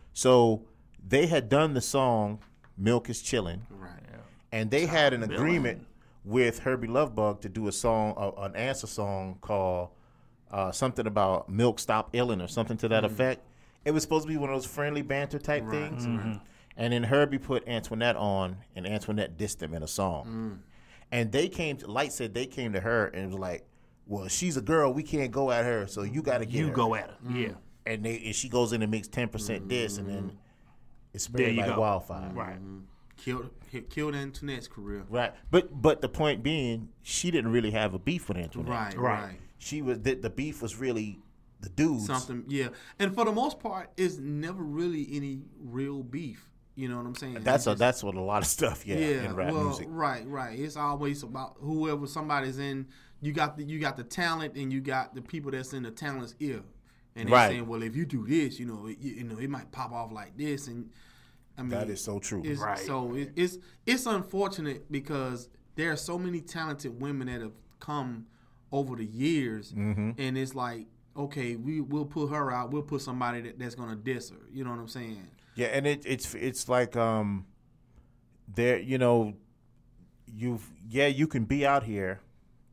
So they had done the song "Milk Is Chillin'," Right. and they had an agreement with Herbie Lovebug to do a song, uh, an answer song called uh, something about Milk Stop Illin' or something to that effect. It was supposed to be one of those friendly banter type things. And then Herbie put Antoinette on, and Antoinette dissed them in a song. And they came to, Light said they came to her and was like, well, she's a girl, we can't go at her, so you got to get You her. go at her. Yeah. And, they, and she goes in and makes ten percent diss, and then it's There spread you like go. wildfire. Right. Killed killed Antoinette's career. Right, but but the point being, she didn't really have a beef with Antoinette. Right. Right. Right. She was the, the beef was really the dudes. Something, yeah. And for the most part, it's never really any real beef. You know what I'm saying? That's It's a, just- that's what a lot of stuff. Yeah, yeah. in rap well, music. right, right. It's always about whoever somebody's in. You got the you got the talent, and you got the people that's in the talent's ear, and they're Right. saying, well, if you do this, you know, it, you, you know, it might pop off like this, and I mean, That is so true. It's, Right. So it, it's it's unfortunate because there are so many talented women that have come over the years, Mm-hmm. and it's like, okay, we we'll put her out. We'll put somebody that, that's gonna diss her. You know what I'm saying? Yeah, and it, it's it's like um, there you know, you've yeah you can be out here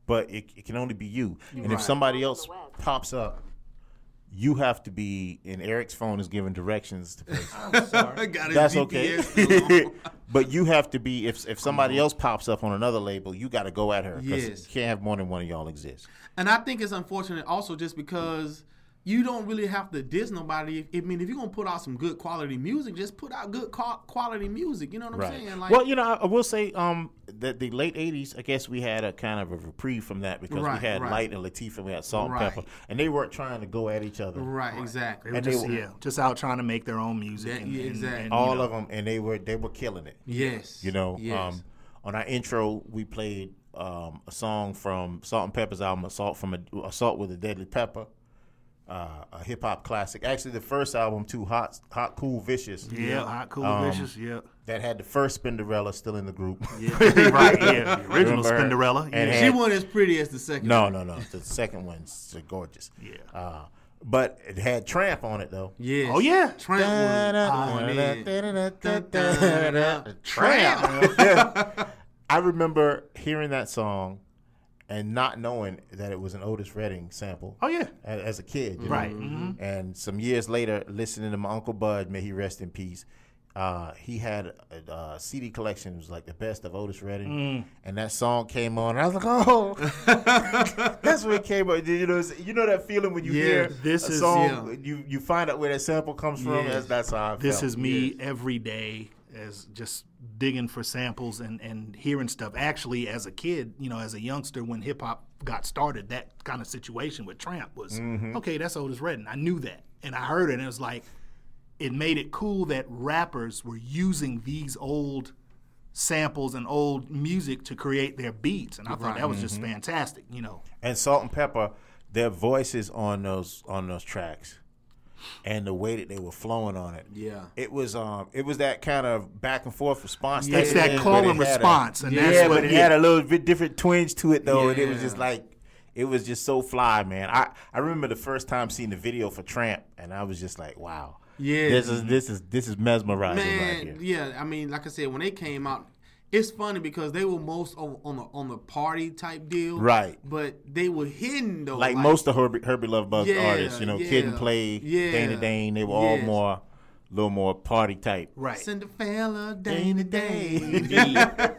but it, it can only be you. And if Right. somebody else pops up, you have to be. And Eric's phone is giving directions to places. I'm sorry. Got his That's G P okay. S still on. But you have to be. If if somebody else pops up on another label, you got to go at her. 'Cause Yes. you can't have more than one of y'all exist. And I think it's unfortunate also just because you don't really have to diss nobody. If, I mean, if you're going to put out some good quality music, just put out good co- quality music. You know what I'm Right. saying? Like, Well, you know, I, I will say um, that the late eighties, I guess we had a kind of a reprieve from that because Right, we had right. Light and Latifah, we had Salt Right. and Pepper, and they weren't trying to go at each other. right, exactly. They were And they just, were- yeah, just out trying to make their own music. That- and, yeah, and- exactly. and, you All know, of them, and they were they were killing it. Yes. You know, Yes. um, on our intro, we played um, a song from Salt and Pepper's album, Assault from a, Assault with a Deadly Pepper, uh, a hip hop classic. Actually, the first album too, Hot, Hot, Cool, Vicious. Yeah, Hot, Cool, Um, Vicious, yeah. That had the first Spinderella still in the group. Right, yeah. The original Remember her? Spinderella. And yeah. She had- wasn't as pretty as the second. No, no, no. The second one's gorgeous. Yeah. Uh, but it had Tramp on it though. Yes. Oh, yeah. Tramp was on it. Tramp. I remember hearing that song and not knowing that it was an Otis Redding sample. Oh, yeah. a- As a kid, you know? Right. Mhm. And some years later, listening to my Uncle Bud, may he rest in peace. Uh, he had a, a C D collection. It was like the best of Otis Redding, Mm. and that song came on. And I was like, "Oh, that's where it came up." You know, you know that feeling when you Yeah, hear this a is- song, yeah. you you find out where that sample comes from. Yes. That's, that's how I This felt. is me every day as just digging for samples and, and hearing stuff. Actually, as a kid, you know, as a youngster, when hip hop got started, that kind of situation with Tramp was, okay, that's Otis Redding. I knew that. And I heard it, and it was like, it made it cool that rappers were using these old samples and old music to create their beats. And I thought that was just fantastic, you know. And Salt and Pepper, their voices on those on those tracks, and the way that they were flowing on it. Yeah. It was um it was that kind of back and forth response. Yeah. type It's of that thing, call but and it had a- response. And Yeah, that's yeah, what but it it had is. a little bit different twinge to it though, and it was Yeah. just like it was just so fly, man. I, I remember the first time seeing the video for Tramp, and I was just like, wow, Yeah. this is this is this is mesmerizing right Man, here. yeah. I mean, like I said, when they came out, it's funny because they were most on, on the on the party type deal, Right. But they were hidden though, Like most of Herbie, Herbie Love Bug Yeah, artists, you know, Kid and yeah, Play, yeah, Dana Dane, they were all yes. more, a little more party type. Right. Cinderella, Dana Dane. Indeed.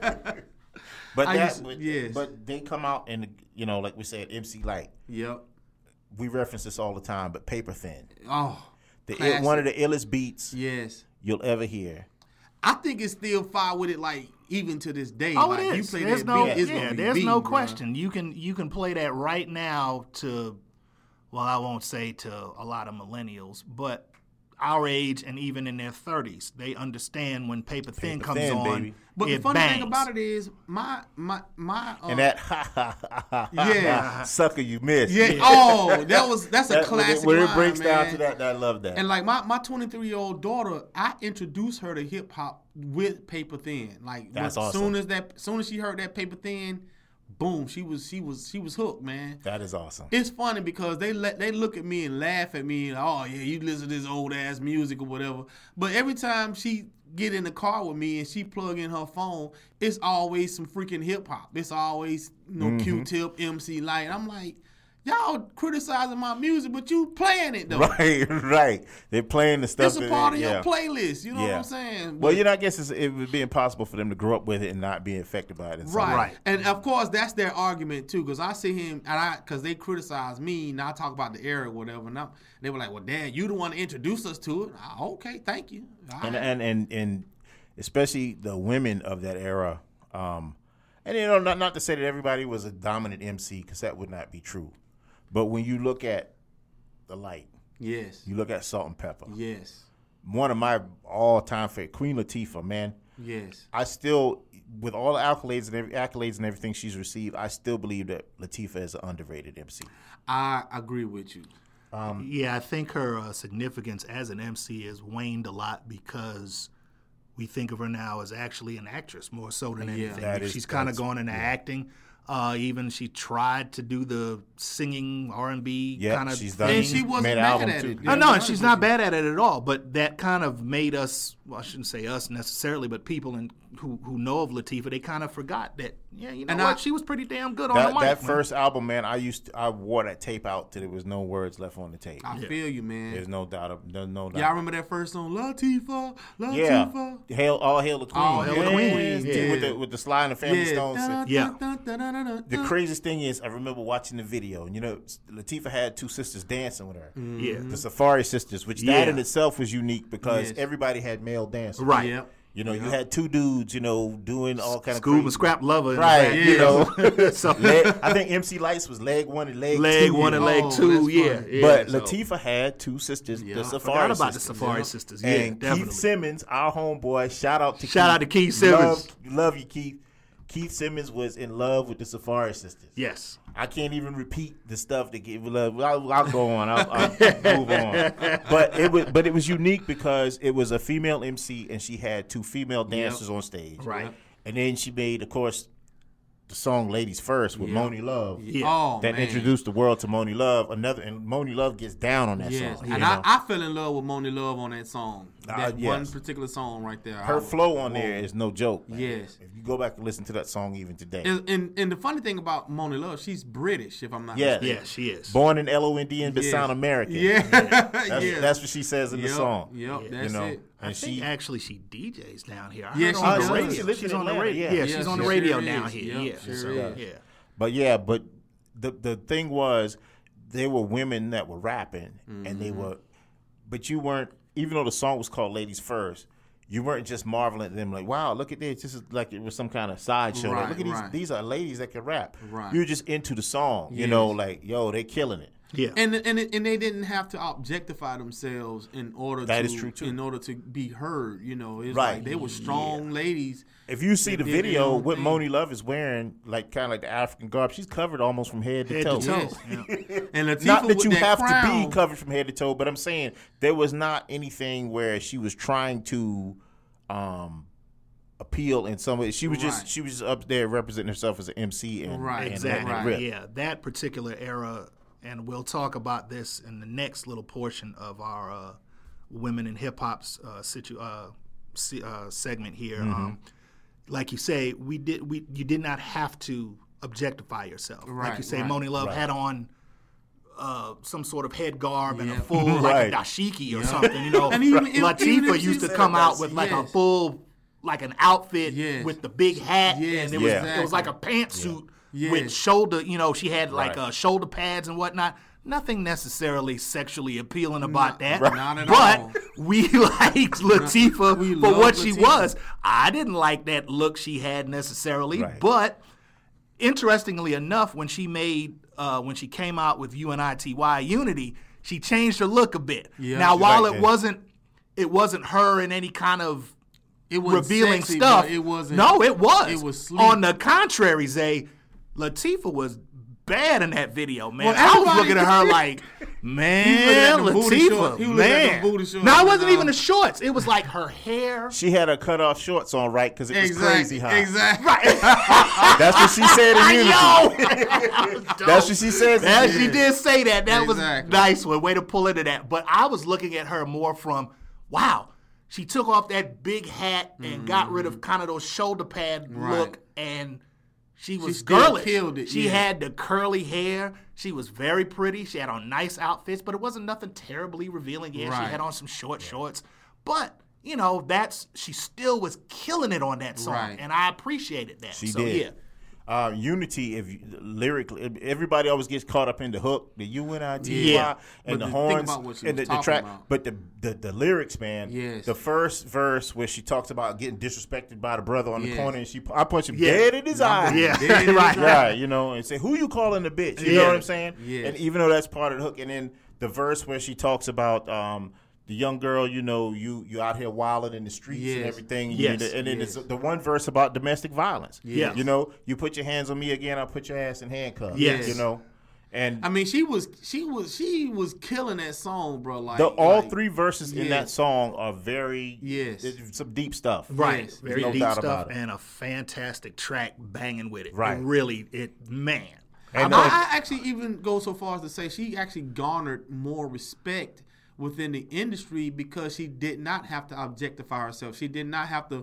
But I that, used- but, yes. but they come out and you know, like we said, M C Light. Yep. We reference this all the time, but Paper Thin, Oh, the classic. one of the illest beats yes. you'll ever hear. I think it's still fire with it, like even to this day. Oh, like, it You is. play There's that no, beat, it's yeah, gonna be there's beat, no bruh. question. You can you can play that right now to, well, I won't say to a lot of millennials, but our age and even in their thirties, they understand when Paper Thin Paper comes Thin, on. baby. But it the funny bangs. thing about it is, my my my. Uh, And that ha ha ha ha Yeah. sucker you missed. yeah. Oh, that was that's a That- when it- classic. when it line, breaks down man. to that, I love that. And like my my twenty-three year old daughter, I introduced her to hip hop with Paper Thin. Like That's when, awesome. soon as that, soon as she heard that Paper Thin, boom, she was she was she was hooked, man. that is awesome. It's funny because they let they look at me and laugh at me. And, oh yeah, you listen to this old ass music or whatever. But every time she get in the car with me and she plug in her phone, it's always some freaking hip hop. It's always you know Mm-hmm. Q-Tip, M C Light. I'm like, y'all criticizing my music, but you playing it though. Right, right. They're playing the stuff. It's a that- part of yeah. your playlist. You know what Yeah. I'm saying? Well, But- you know, I guess it's, it would be impossible for them to grow up with it and not be affected by it. In some Right. way. Right. And of course, that's their argument too, because I see him, and I, because they criticize me, and I talk about the era or whatever, and I'm, they were like, well, Dad, you the one to introduce us to it. I, okay, thank you. All and right. and and and especially the women of that era. Um, and you know, not not to say that everybody was a dominant M C, because that would not be true. But when you look at the Light, Yes. you look at Salt and Pepper. Yes. One of my all-time favorite, Queen Latifah, man. Yes. I still, with all the accolades and every, accolades and everything she's received, I still believe that Latifah is an underrated M C. I agree with you. Yeah, I think her uh, significance as an M C has waned a lot because we think of her now as actually an actress more so than Yeah. anything. That is- She's kind of that's- gone into acting. Uh, even she tried to do the singing R and B Yeah, kind of she's done. thing. And she wasn't made an bad album, at too. it. Oh, to no, be and she's honest not with you. bad at it at all. But that kind of made us, well, I shouldn't say us necessarily, but people in, who who know of Latifah, they kind of forgot that Yeah, you know And what? I- she was pretty damn good on That, the mic. that man. first album, man, I used to, I wore that tape out till there was no words left on the tape. I feel you, man. There's no doubt. Of, there's no doubt. Y'all remember that first song, Latifah, Yeah, Latifah? hail, all hail the queen. All hail the Yes, queen, dude, yeah. with the with the Sly and the Family Yeah. Stones. Yeah. The craziest thing is, I remember watching the video, and you know, Latifah had two sisters dancing with her. Yeah. The Safari Sisters, which that Yeah. in itself was unique because Yes. everybody had male dancers. Right. Yep. You know, you had two dudes, you know, doing all kind of Scoob and crazy- Scrap Lover. in Right, fact, you know. so, Leg, I think M C Lights was leg one and leg, leg two. one and leg Oh, two. that's Yeah, funny. yeah. But so- Latifah had two sisters, Yeah. the I Safari Forgot about the Sisters. Safari Yeah. Sisters. Yeah, And definitely. Keith Simmons, our homeboy, shout out to Shout Keith. out to Keith Simmons. Love, love you, Keith. Keith Simmons was in love with the Safari Sisters. Yes. I can't even repeat the stuff that give love. I'll, I'll go on. I'll, I'll move on. But it was, but it was unique because it was a female M C and she had two female dancers on stage. Right. And then she made, of course, the song "Ladies First" with Yep. Moni Love. Yeah. Oh, That man. introduced the world to Moni Love. Another and Moni Love gets down on that Yes, song. you and know? I, I fell in love with Moni Love on that song. Ah, That yes. one particular song right there. I Her was- flow on whoa. there is no joke. man. Yes. If you go back and listen to that song even today. And, and and the funny thing about Moni Love, she's British, if I'm not Yeah. mistaken. Yeah, she is. Born in L O N D N but Yes. sound American. Yeah, That's, yeah. that's what she says in Yep, the song. Yep, Yeah. that's you know, it. I and think she actually she D Js down here. I Yeah, heard she her on does. the radio. She lives She's in on the Atlanta, radio. yeah. Yeah, Yeah, she's she on the sure radio is. down here. Yep, Yeah, sure so, is. yeah. But yeah, but the the thing was, there were women that were rapping, and Mm-hmm. they were, but you weren't. Even though the song was called "Ladies First," you weren't just marveling at them like, "Wow, look at this! This is like it was some kind of sideshow. Like, Right, look at these; right. these are ladies that can rap." Right. You were just into the song, you Yes. know, like, yo, they killing it. Yeah. And and and they didn't have to objectify themselves in order That to is true, too. in order to be heard. You know, it's Right. like they were strong ladies. If you see They the did their video, own what thing. Moni Love is wearing, like kind of like the African garb, she's covered almost from head to Head toe. to toe. Yes. Yeah. And Latifah Not that with you that have to crown, be covered from head to toe, but I'm saying there was not anything where she was trying to um, appeal in some way. She was just Right. she was just up there representing herself as an M C and Right. and Exactly. letting it rip. Yeah, that particular era, and we'll talk about this in the next little portion of our uh, women in hip hop's uh, situ- uh, se- uh, segment here. Mm-hmm. Um, like you say, we did we you did not have to objectify yourself. like Right, you say, right, Moni Love right. had on. Uh, some sort of head garb and a Yeah. full like Right. a dashiki or something, you know. And even- even Latifah if she used to said come out that's- with like a yes. full, like an outfit Yes. with the big hat, Yes, and it was Yeah. it was like a pantsuit Yeah. with Yes. shoulder, you know, she had like Right. uh, shoulder pads and whatnot. Nothing necessarily sexually appealing about that. Not at but all. we liked Latifah We for love what she Latifah. was. I didn't like that look she had necessarily, Right. but interestingly enough, when she made uh, when she came out with U N I T Y Unity, she changed her look a bit. Yeah. now, while Right, it yeah. wasn't it wasn't her in any kind of It wasn't revealing sexy, stuff. but it wasn't. No, it was. It was sleek. On the contrary, Zay, Latifah was bad in that video, man. Well, I was everybody- looking at her like, man, He was looking at the booty shorts. Latifah, He was looking at man. the booty shorts No, it and, wasn't uh, even the shorts. It was like her hair. She had her cut off shorts on right because it was Exactly. crazy hot. Exactly. That's what she said in Unity. Yo, That's what she said. in Yeah, Unity. she did say that. That Exactly. was nice one. Way to pull into that. But I was looking at her more from, wow, she took off that big hat and got rid of kind of those shoulder pad Right. look, and she was still girlish. killed it, She yeah. had the curly hair. She was very pretty. She had on nice outfits, but it wasn't nothing terribly revealing. Yeah, she Right. had on some short shorts, but. You know, that's she still was killing it on that song, Right. and I appreciated that. She so, did. Yeah. Uh, Unity, if you, lyrically, everybody always gets caught up in the hook, the U N I T Y, Yeah. and But the the- horns, think about what she and the, was the talking track. about. But the, the the lyrics, man. Yes. The first verse where she talks about getting disrespected by the brother on the Yes. corner, and she, I punch him Yeah. dead in his eye. Yeah. Dead in right. his right. You know, and say, "Who you calling the bitch?" You know Yeah. what I'm saying? Yes. And even though that's part of the hook, and then the verse where she talks about. Um, the young girl, you know, you you out here wilding in the streets and Yes. everything. You Yes. need to- and then Yes. it's the one verse about domestic violence. Yes. You know, you put your hands on me again, I'll put your ass in handcuffs. Yes. You know, and I mean, she was she was she was killing that song, bro. Like the, all like, three verses in yes. that song are very Yes. it's some deep stuff. Right, Yes. very No deep doubt stuff about it. and a fantastic track banging with it. Right. It really, it man. And I, uh, I actually even go so far as to say she actually garnered more respect within the industry because she did not have to objectify herself. She did not have to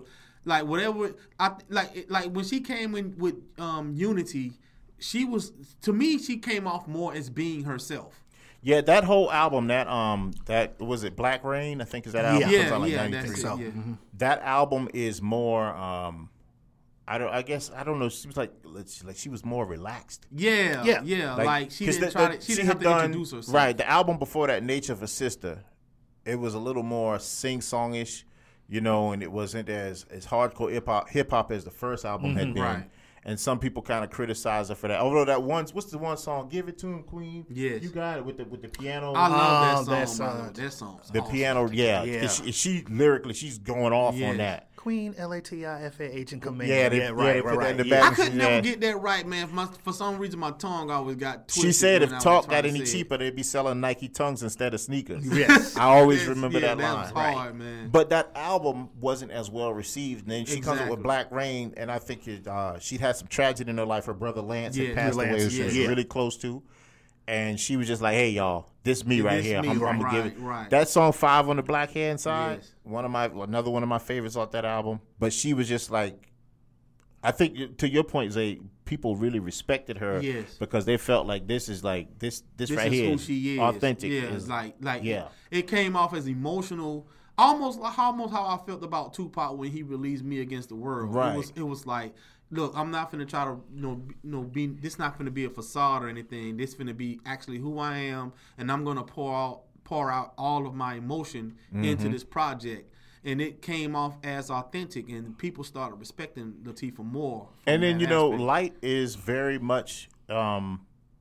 like whatever. I like like when she came in with um, Unity, she was to me she came off more as being herself. Yeah, that whole album, that um, that was it, Black Rain, I think is that album. Yeah. Comes out like Yeah, ninety-three. that's it, So, yeah. mhm. That album is more. Um, I don't. I guess I don't know. She was like, like she was more relaxed. Yeah, Yeah. yeah. Like, she 'cause didn't the- try the- to. She didn't have had to done- introduce herself. Right. The album before that, Nature of a Sister, it was a little more sing-songish, you know, and it wasn't as as hardcore hip hop hip hop as the first album had been. Right. And some people kind of criticize her for that. Although that one, what's the one song? Give it to him, Queen. Yes. You got it with the with the piano. I love Oh, that that song. by the song. way. That song's the awesome. piano, yeah. Yeah. 'Cause She, she literally, she's going off Yes. on that. Queen L A T I F A H in command. Yeah, they- yeah, yeah, right, they right, put that in right. the yeah. back. I could Yeah. never get that right, man. For, my, for some reason, my tongue always got twisted. She said when if I was talk trying got to any say it. cheaper, they'd be selling Nike tongues instead of sneakers. Yes. I always Yes, remember yeah, that that line. was hard, man. But that album wasn't as well received. And then she comes up Exactly. with Black Rain, and I think it, uh, she'd had some tragedy in her life. Her brother Lance Yeah, had passed Lance, away, who she yeah, was yeah. really close to. And she was just like, hey, y'all, this me Yeah, right this here. me, I'm, I'm right, going to give it. right. That song, Five on the Black Hand Side, Yes. one of my another one of my favorites off that album. But she was just like, I think to your point, Zay, people really respected her Yes. because they felt like this is like, this this, This right is here who is she is. authentic. Yeah, is- like like yeah. it, it came off as emotional, almost like almost how I felt about Tupac when he released "Me Against the World." Right. It was it was like, look, I'm not finna try to you know be- you know be this not finna be a facade or anything. This finna be actually who I am, and I'm gonna pour out pour out all of my emotion Mm-hmm. into this project. And it came off as authentic, and people started respecting Latifah more. from And then that you know, aspect. Light is very much um,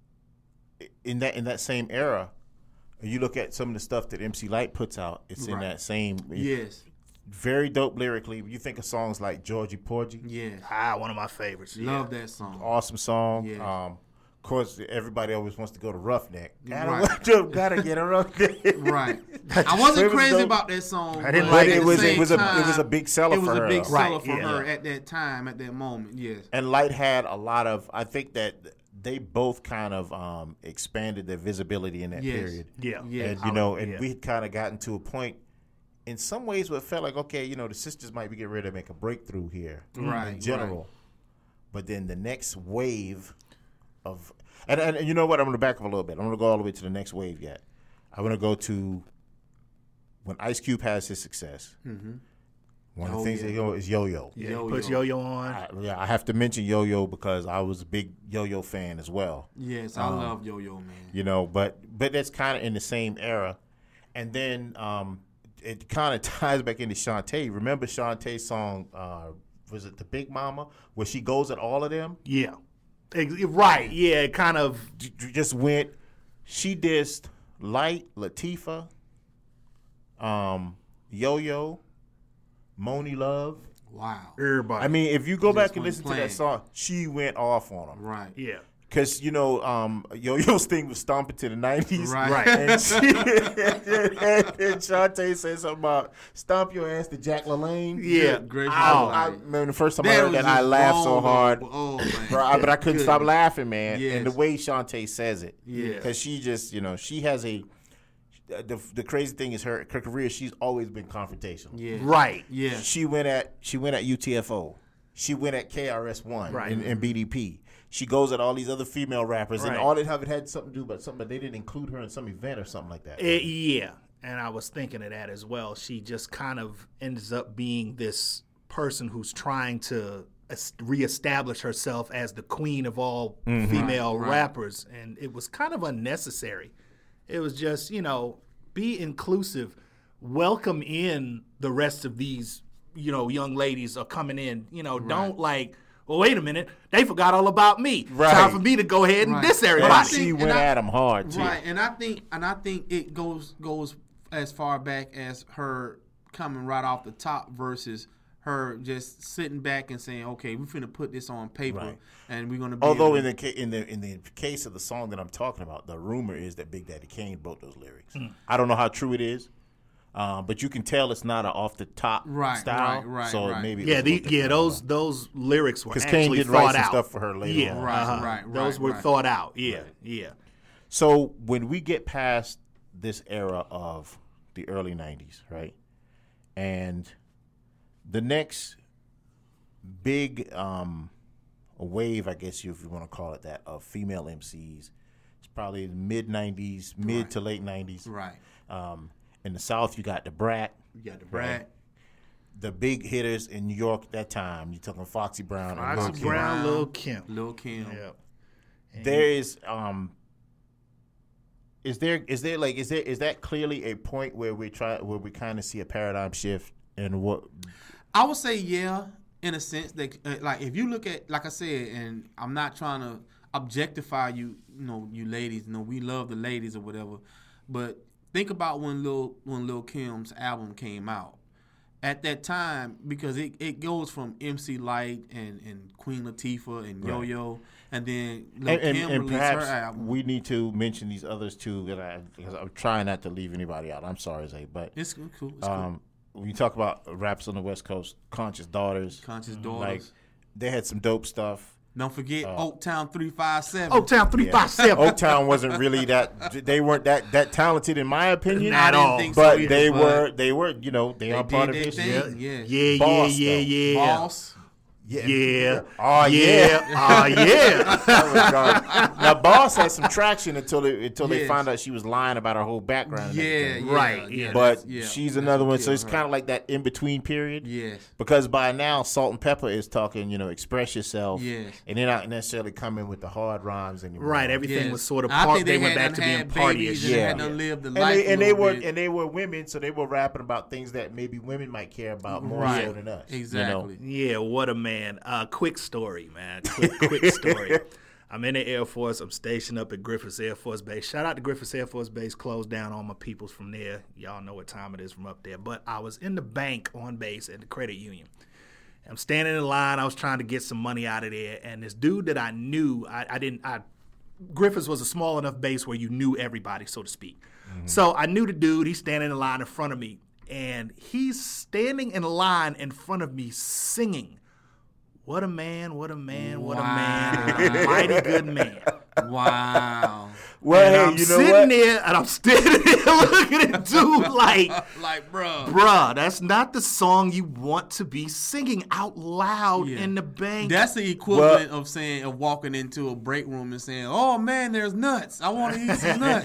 in that in that same era. You look at some of the stuff that M C Light puts out; it's in Right. that same. yes, Very dope lyrically. You think of songs like Georgie Porgy, yes, Ah, one of my favorites. Yeah. love that song. awesome song. Yeah. Um, of course, everybody always wants to go to Roughneck. Gotta, Right. gotta get a Roughneck. Right. I It wasn't was crazy dope. about that song. I didn't but like at it. the It was- it same was a- it time, was a big seller It was for a her, big though. seller Right, for yeah. her at that time, at that moment. Yes. And Light had a lot of. I think that they both kind of um, expanded their visibility in that Yes. period. Yeah. Yeah. And you know, and Yeah. we had kind of gotten to a point in some ways where it felt like, okay, you know, the sisters might be getting ready to make a breakthrough here Right, in general. But then the next wave of and, and, and you know what, I'm gonna back up a little bit. I'm gonna go all the way to the next wave yet. I'm gonna go to when Ice Cube has his success. Mm-hmm. One of Oh, the things yeah. that go is Yo-Yo. Yeah, Yo-Yo. puts Yo-Yo on. I, yeah, I have to mention Yo-Yo because I was a big Yo-Yo fan as well. Yes, I love Yo Yo, man. You know, but but that's kind of in the same era. And then um, it kind of ties back into Shantae. Remember Shantae's song, uh, was it The Big Mama, where she goes at all of them? Yeah. Ex- Right. Yeah, it kind of. J- j- Just went, she dissed Light, Latifah, um, Yo-Yo, Moni Love. Wow. Everybody. I mean, if you go Just back and went listen to plain. that song, she went off on them. Right. yeah. Because, you know, um, Yo-Yo's thing was stomping to the nineties. Right. Right. And, she, and, and Shantae said something about stomp your ass to Jack LaLanne. Yeah. Gracious I, alive. I, man, the first time I That heard was that, I just laughed so wrong, hard. though. Oh, man. Bro, I- but I couldn't stop Goodness. laughing, man. Yes. And the way Shantae says it. Yeah. Because she just, you know, she has a. The, the crazy thing is her, her career, she's always been confrontational. Yeah. Right. Yeah. She went at she went at U T F O. She went at K R S One Right. and, and B D P. She goes at all these other female rappers, and Right. all they have it had something to do about something, but they didn't include her in some event or something like that. Eh, yeah, and I was thinking of that as well. She just kind of ends up being this person who's trying to es- reestablish herself as the queen of all female Right, right. rappers, and it was kind of unnecessary. It was just, you know, be inclusive, welcome in the rest of these, you know, young ladies are coming in. You know, don't like. Well, wait a minute. They forgot all about me. Right. Time for me to go ahead and Right. diss And I everybody. And think- she and went I- at him hard too. Right, and I think and I think it goes goes as far back as her coming right off the top versus her just sitting back and saying, "Okay, we're finna put this on paper, Right. and we're gonna." Be Although able in to- the ca- in the in the case of the song that I'm talking about, the rumor is that Big Daddy Kane wrote those lyrics. I don't know how true it is, uh, but you can tell it's not an off the top Right, style. right, right, so right. maybe it Yeah, was a the, little yeah, different. those those lyrics were 'Cause Kane actually did write thought some out. stuff for her later yeah, on. Right, uh-huh. right, Those right, were right. thought out. Yeah, yeah. So when we get past this era of the early nineties, right, and the next big um, wave, I guess you if you want to call it that, of female M Cs. It's probably mid nineties, mid Right. to late nineties. Right. Um, in the South, you got the Brat. You got the Brat. The big hitters in New York at that time. You're talking Foxy Brown. and Lil' Foxy Kim. Brown, Lil Kim. Lil Kim. Yeah. There is um. Is there is there like is there is that clearly a point where we try where we kind of see a paradigm shift in what? I would say yeah, in a sense that uh, like if you look at like I said, and I'm not trying to objectify you, you know, you ladies. You know, we love the ladies or whatever, but think about when Lil when Lil Kim's album came out. At that time, because it, it goes from M C Lyte and, and Queen Latifah and Yo Yo, and then Lil And, and, Kim and released perhaps her album. we need to mention these others too. That I because I'm trying not to leave anybody out. I'm sorry, Zay, but It's cool. It's cool. um, when you talk about raps on the West Coast, Conscious Daughters, Conscious like Daughters. they had some dope stuff. Don't forget uh, Oaktown three five seven. Oaktown three five seven. Oaktown wasn't really that. They weren't that that talented in my opinion. At I didn't all. think so But either, they but were they were you know they, They are part of did history. their thing. Yeah. Yeah, Boss, yeah, yeah, though. yeah. Boss. Yeah. Yeah. Oh yeah. Oh yeah. Oh, my God. Now, Boss had some traction until they, until they Yes. found out she was lying about her whole background. and Yeah, everything. yeah, Right, yeah. yeah. But that's- yeah, she's that's another what one. So killed it's her. kind of like that in between period. Yes. Because by now, Salt and Pepper is talking, you know, express yourself. Yes. And they're not necessarily coming with the hard rhymes anymore. Right. Everything Yes. was sort of I part. think They, they went had back to done being had partyish. babies and Yeah. had done lived the And life they, a and they little were bit. and they were women, so they were rapping about things that maybe women might care about more Right. so than us. you know? Exactly. Yeah, what a man. Uh, quick story, man. Quick, quick story. I'm in the Air Force. I'm stationed up at Griffiths Air Force Base. Shout out to Griffiths Air Force Base. Closed down all my peoples from there. Y'all know what time it is from up there. But I was in the bank on base at the credit union. I'm standing in line. I was trying to get some money out of there. And this dude that I knew, I, I didn't, I, Griffiths was a small enough base where you knew everybody, so to speak. So I knew the dude. He's standing in line in front of me. And he's standing in line in front of me singing. What a man, what a man, what a man, what a mighty good man. Wow. Well, And hey, I'm you know sitting what? there and I'm standing there looking at dude like, Like, bruh. bruh, that's not the song you want to be singing out loud Yeah. in the bank. That's the equivalent of saying of walking into a break room and saying, "Oh man, there's nuts. I want to eat some nuts."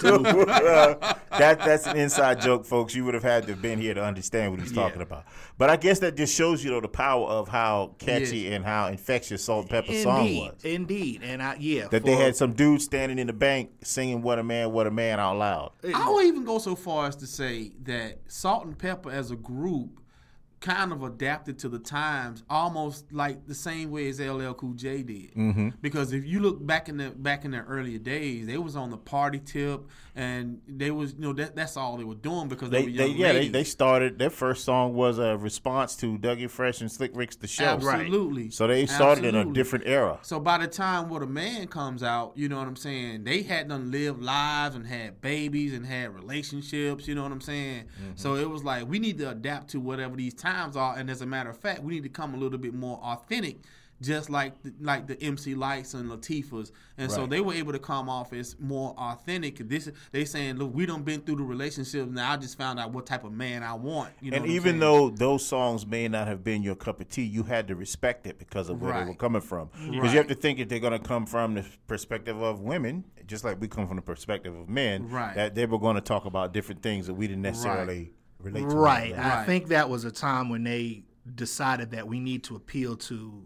that that's an inside joke, folks. You would have had to have been here to understand what he's Yeah. talking about. But I guess that just shows you, though, the power of how catchy Yes. and how infectious Salt and Pepper song Indeed, was. indeed. And I, yeah. That they for- had some dude standing in the bank singing "What a Man, What a Man" out loud. I would even go so far as to say that Salt and Pepper as a group kind of adapted to the times almost like the same way as L L Cool J did. Mm-hmm. Because if you look back in the back in their earlier days, they was on the party tip and they was you know that that's all they were doing because they, They, were they young yeah, they, ladies. they started. Their first song was a response to Dougie Fresh and Slick Rick's The Show. Absolutely. So they started in a Absolutely. different era. So by the time What a Man comes out, you know what I'm saying, they had done lived lives and had babies and had relationships, you know what I'm saying? Mm-hmm. So it was like, we need to adapt to whatever these times are, and as a matter of fact, we need to come a little bit more authentic, just like the, like the M C Lights and Latifahs. And so Right. they were able to come off as more authentic. This They saying, look, we done been through the relationship, now I just found out what type of man I want. You know And what I'm even saying? though those songs may not have been your cup of tea, you had to respect it because of where Right. they were coming from. Because Right. you have to think if they're going to come from the perspective of women, just like we come from the perspective of men, Right. that they were going to talk about different things that we didn't necessarily relate to. Right. Right. I Right. think that was a time when they decided that we need to appeal to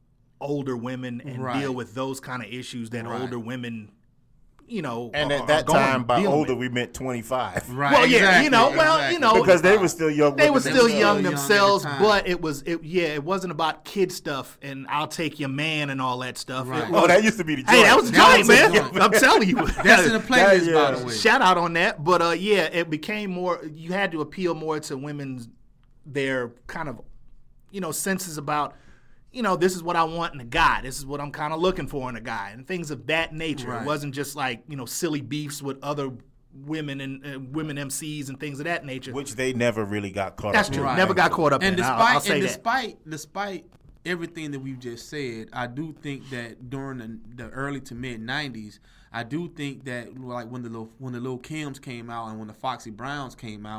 older women and Right. deal with those kind of issues that Right. older women, you know, And are- at are that going- time, by dealing older, with. we meant twenty-five. Right, Well, yeah, exactly, you know, well, exactly. you know, Because they were still young. They but were they still were young young at the themselves, time. but it was, it, yeah, it wasn't about kid stuff and I'll take your man and all that stuff. Right. It Oh, was, that used to be the joint. hey, that was a That joint, was a man. joint. I'm telling you. That's in the playlist, yeah. by the way. Shout out on that, but uh, yeah, it became more. You had to appeal more to women's their kind of, you know, senses about, you know, this is what I want in a guy. This is what I'm kind of looking for in a guy, and things of that nature. Right. It wasn't just like, you know, silly beefs with other women and uh, women M Cs and things of that nature. Which they never really got caught That's up true. in. Right. Never got caught up And in. I'll, despite I'll say and that. despite despite everything that we've just said, I do think that during the, the early to mid nineties, I do think that like when the little when the Lil Kims came out and when the Foxy Browns came out,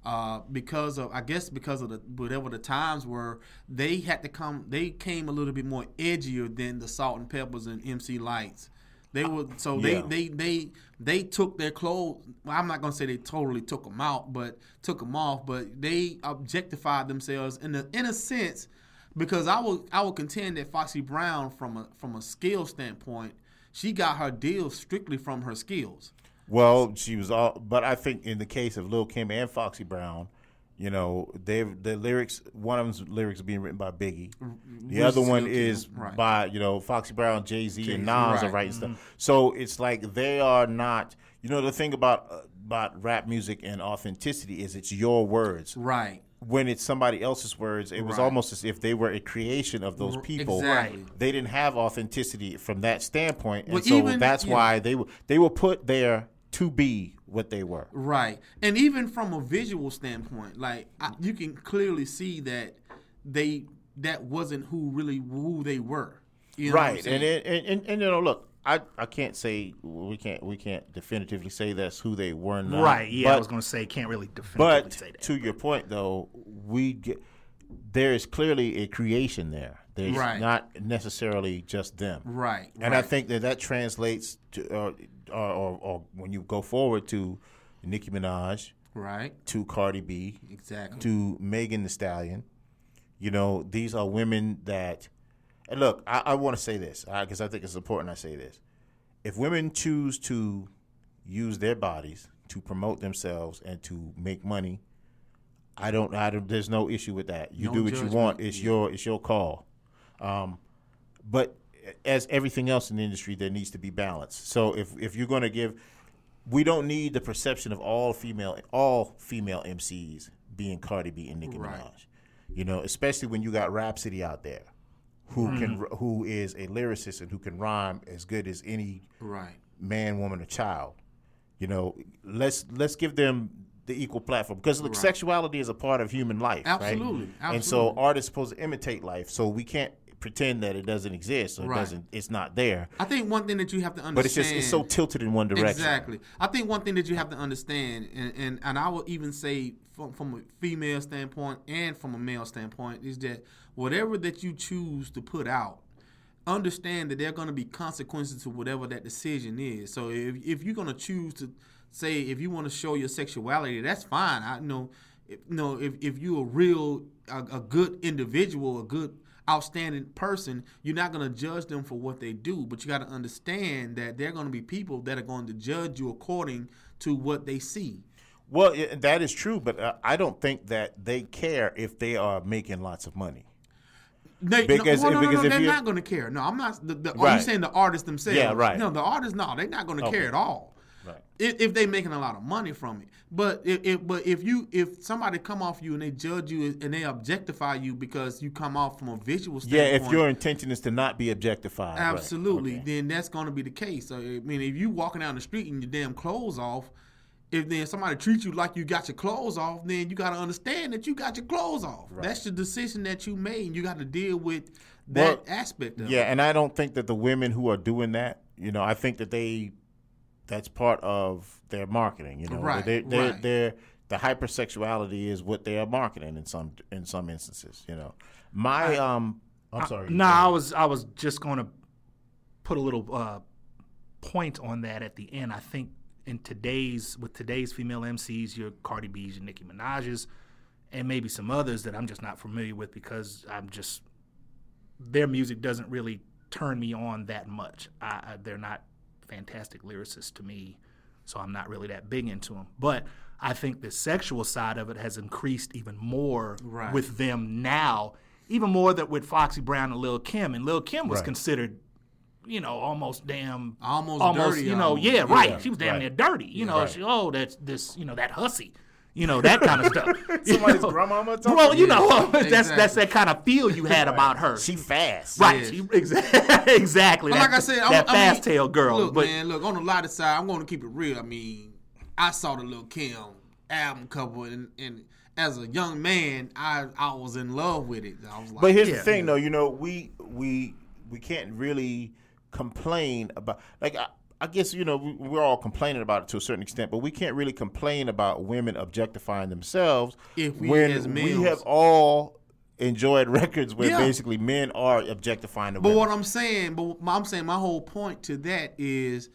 uh, because of I guess because of the whatever the times were, they had to come. They came a little bit more edgier than the Salt and Peppers and M C Lights. They were so Yeah. they, they they they took their clothes. Well, I'm not gonna say they totally took them out, but took them off. But they objectified themselves in a in a sense, because I will I will contend that Foxy Brown from a from a skill standpoint, she got her deals strictly from her skills. Well, she was all, but I think in the case of Lil' Kim and Foxy Brown, you know, they the lyrics. One of them's lyrics being written by Biggie. The Which other is one Lil' is Kim, right. by you know Foxy Brown, Jay-Z, Jay-Z, and Nas are right. writing stuff. So it's like they are not. You know, the thing about uh, about rap music and authenticity is it's your words. Right. When it's somebody else's words, it was Right. almost as if they were a creation of those people. Exactly. They didn't have authenticity from that standpoint, and Well, so even- that's yeah. why they were they were put there to be what they were. Right. And even from a visual standpoint, like I, you can clearly see that they that wasn't who really who they were. You know what I'm Right, saying? and, it, and and and you know, look, I, I can't say we can't we can't definitively say that's who they were not. Right. Yeah, but, I was going to say can't really definitively But say that. to your point, though, we get there is clearly a creation there. There's Right. not necessarily just them. right. And I right. think that that translates to, or, or, or, or when you go forward to Nicki Minaj, right. to Cardi B, Exactly. to Megan Thee Stallion. You know, these are women that, and look, I, I want to say this because I think it's important I say this. If women choose to use their bodies to promote themselves and to make money, I don't, I don't there's no issue with that. You No do what you judgment, want. It's yeah. your, it's your call. Um, but as everything else in the industry, there needs to be balance. So if if you're going to give, we don't need the perception of all female all female M Cs being Cardi B and Nicki Right. Minaj. You know, especially when you got Rhapsody out there, who Mm-hmm. can who is a lyricist and who can rhyme as good as any Right. man, woman, or child. You know, let's let's give them the equal platform because look, Right. sexuality is a part of human life, Absolutely, right? And so absolutely. art is supposed to imitate life, so we can't pretend that it doesn't exist or it Right. doesn't. It's not there. I think one thing that you have to understand. But it's just it's so tilted in one direction. Exactly. I think one thing that you have to understand, and, and, and I will even say from, from a female standpoint and from a male standpoint, is that whatever that you choose to put out, understand that there are going to be consequences to whatever that decision is. So if, if you're going to choose to say, if you want to show your sexuality, that's fine. I know, if, you know, if, if you're a real, a, a good individual, a good outstanding person, you're not going to judge them for what they do, but you got to understand that there are going to be people that are going to judge you according to what they see. Well, yeah, that is true, but uh, I don't think that they care if they are making lots of money. They, Because- no, no, no, because no, if they're you- not going to care. No, I'm not. The, the, Are you Right. saying the artists themselves? Yeah, right. No, the artists, no, they're not going to Okay. care at all. Right. If, if they're making a lot of money from it, but if, if but if you if somebody come off you and they judge you and they objectify you because you come off from a visual Yeah, standpoint, if your intention is to not be objectified. right. absolutely, Okay. then that's going to be the case. So I mean, if you walking down the street and your damn clothes off, if then somebody treats you like you got your clothes off, then you got to understand that you got your clothes off. That's the decision that you made, and you got to deal with that Well, aspect of Yeah, it. and I don't think that the women who are doing that, you know, I think that they, that's part of their marketing. You know, Right, they're, they're, right. they're, the hypersexuality is what they are marketing in some in some instances. You know, my um, I'm sorry. No, I was I was just going to put a little uh, point on that at the end. I think in today's with today's female M Cs, your Cardi B's, your Nicki Minaj's, and maybe some others that I'm just not familiar with because I'm just their music doesn't really turn me on that much. I, I, they're not fantastic lyricists to me, so I'm not really that big into them. But I think the sexual side of it has increased even more Right. with them now, even more than with Foxy Brown and Lil' Kim. And Lil' Kim was Right. considered, you know, almost damn, Almost dirty, you know, almost. yeah, right. Yeah, She was damn right. near dirty. You know, Right. she, oh, that's this, you know, that hussy. You know, that kind of stuff. You Somebody's know? grandmama talking? Well, you Yeah, know, that's exactly. that's that kind of feel you had about her. She fast. right. Yes. She, exa- exactly. But that, like I said, that I, I fast mean, tail girl. Look, but man, look on the lighter side. I'm going to keep it real. I mean, I saw the Lil' Kim album cover, and, and as a young man, I I was in love with it. I was like, But here's Yeah. the thing, though. You know, we we we can't really complain about like I, I guess, you know, we, we're all complaining about it to a certain extent, but we can't really complain about women objectifying themselves If we when as we males- have all enjoyed records where Yeah. basically men are objectifying the But women. what I'm saying, but I'm saying my whole point to that is,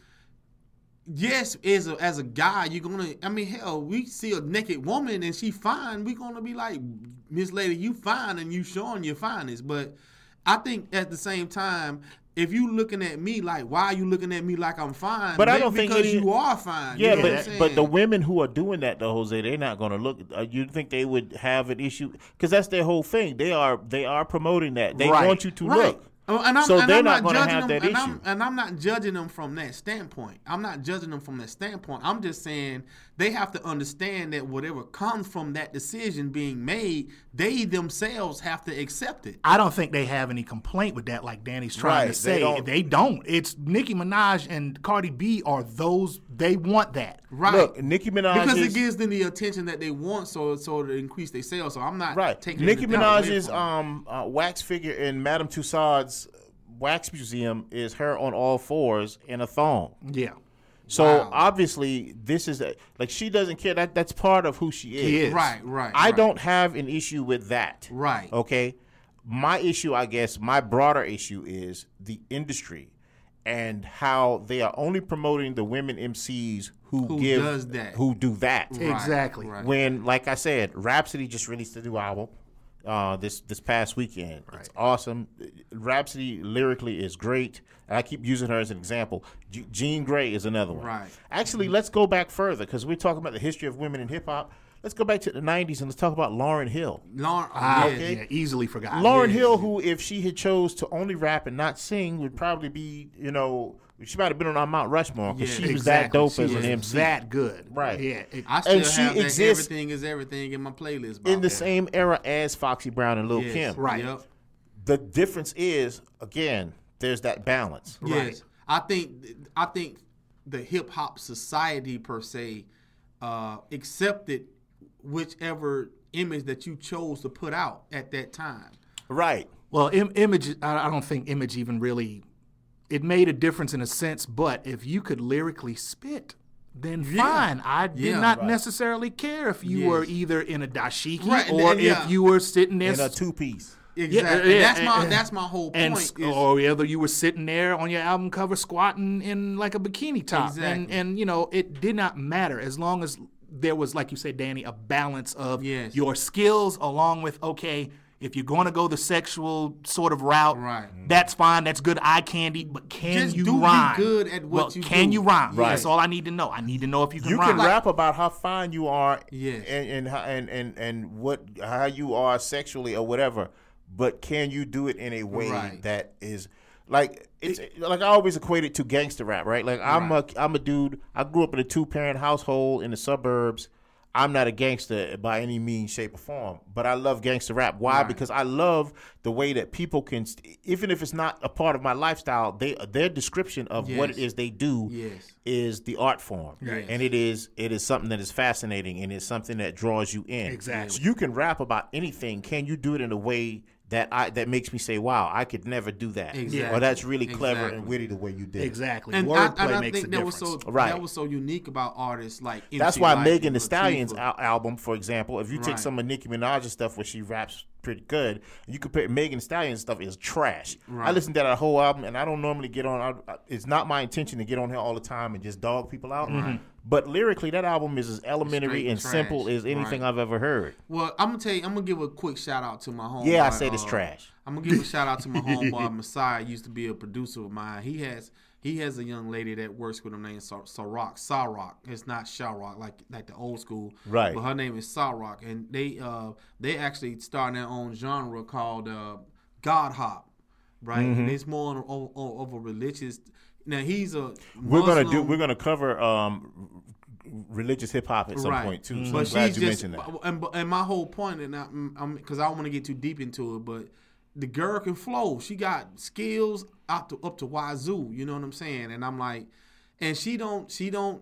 yes, as a as a guy, you're gonna. I mean, hell, we see a naked woman and she fine, we're gonna be like, Miss Lady, you fine, and you showing your fineness. But I think at the same time, if you looking at me like, why are you looking at me like I'm fine? But I Maybe don't think because any- you are fine. Yeah, you know but what I'm but the saying? women who are doing that though, Jose, they're not going to look. Uh, you think they would have an issue because that's their whole thing. They are they are promoting that. They Right. want you to Right. look. Oh, and I'm, So and they're I'm not gonna judging have them, that and issue. I'm, and I'm not judging them from that standpoint. I'm not judging them from that standpoint. I'm just saying they have to understand that whatever comes from that decision being made, they themselves have to accept it. I don't think they have any complaint with that, like Danny's trying Right, to they say. don't. They don't. It's Nicki Minaj and Cardi B are those. They want that. Right. Look, Nicki Minaj because is, it gives them the attention that they want, so so to increase their sales. So I'm not right. taking Nicki anything away Minaj's from it. um uh, wax figure in Madame Tussauds wax museum is her on all fours in a thong. Yeah. So Wow. obviously, this is a, like she doesn't care. That that's part of who she is. She is. Right, right. I right. don't have an issue with that. Right. Okay. My issue, I guess, my broader issue is the industry and how they are only promoting the women M Cs who, Who give does that. who do that. Right, Exactly. right. When, like I said, Rhapsody just released a new album uh, this this past weekend. It's awesome. Rhapsody lyrically is great. And I keep using her as an example. G- Jean Grey is another one. Right. Actually, let's go back further because we're talking about the history of women in hip hop. Let's go back to the nineties and let's talk about Lauryn Hill. Lauren, Ah, yes. yeah, easily forgotten. Lauryn yeah. Hill, who if she had chose to only rap and not sing, would probably be, you know, she might have been on our Mount Rushmore because Yeah, she was that Exactly. dope She as an was M C. That good. Right. Yeah. It- I still And she have that exists- everything is everything in my playlist. in the Bob. same era as Foxy Brown and Lil Yes. Kim. Right. Yep. The difference is, again, there's that balance. Yes, I think I think the hip hop society per se uh, accepted whichever image that you chose to put out at that time. Right. Well, Im- image. I I don't think image even really. It made a difference in a sense, but if you could lyrically spit, then fine. I did Yeah. not Right. necessarily care if you Yes. were either in a dashiki Right, and- or and yeah. if you were sitting there. In a two piece. Exactly. yeah, that's my and- that's my whole and point. s- is- or whether you were sitting there on your album cover squatting in like a bikini top, and Exactly. and you know it did not matter as long as there was, like you said, Danny, a balance of Yes. your skills along with okay. If you're going to go the sexual sort of route, Right. that's fine. That's good eye candy. But can Just you do be rhyme? good at what well, you can do. you rhyme? Right. That's all I need to know. I need to know if you can You rhyme. can rap about how fine you are Yes. and, and how- and and and what how you are sexually or whatever, but can you do it in a way Right. that is like it's like I always equate it to gangster rap, right? Like I'm Right. a I'm a dude. I grew up in a two parent household in the suburbs. I'm not a gangster by any means, shape, or form, but I love gangster rap. Why? Right. Because I love the way that people can, st- even if it's not a part of my lifestyle, they their description of what it Yes. is they do Yes. is the art form, Yes. and it is it is something that is fascinating and it's something that draws you in. Exactly. So you can rap about anything. Can you do it in a way that I that makes me say, "Wow, I could never do that," Exactly. or "That's really clever Exactly. and witty the way you did." it." exactly. And I, Wordplay and I makes think a that was difference. so Right. that was so unique about artists like M C That's why Lyte Megan and Thee Stallion's Latifah. al- album, for example, if you take Right. some of Nicki Minaj's stuff where she raps pretty good, you compare Megan Thee Stallion's stuff is trash. I Right. listened to that whole album, and I don't normally get on. I, I- it's not my intention to get on here all the time and just dog people out. But lyrically, that album is as elementary Straight and trash. simple as anything Right. I've ever heard. Well, I'm gonna tell you, I'm gonna give a quick shout out to my homeboy. Yeah, I said it's uh, trash. I'm gonna give a shout out to my homeboy Messiah. Used to be a producer of mine. He has he has a young lady that works with him named Sa- Sarak. Sarak. It's not Sharrock like like the old school. Right. But her name is Sarak, and they uh they actually started their own genre called uh, God Hop, right? Mm-hmm. And it's more on, on, on, of a religious. Now he's a We're gonna do. Muslim- We're gonna cover um, religious hip hop at some right. point too. So But I'm glad she's you just, mentioned that. And, and my whole point, and I, I'm because I don't want to get too deep into it, but the girl can flow. She got skills up to up to wazoo. You know what I'm saying? And I'm like, and she don't, she don't.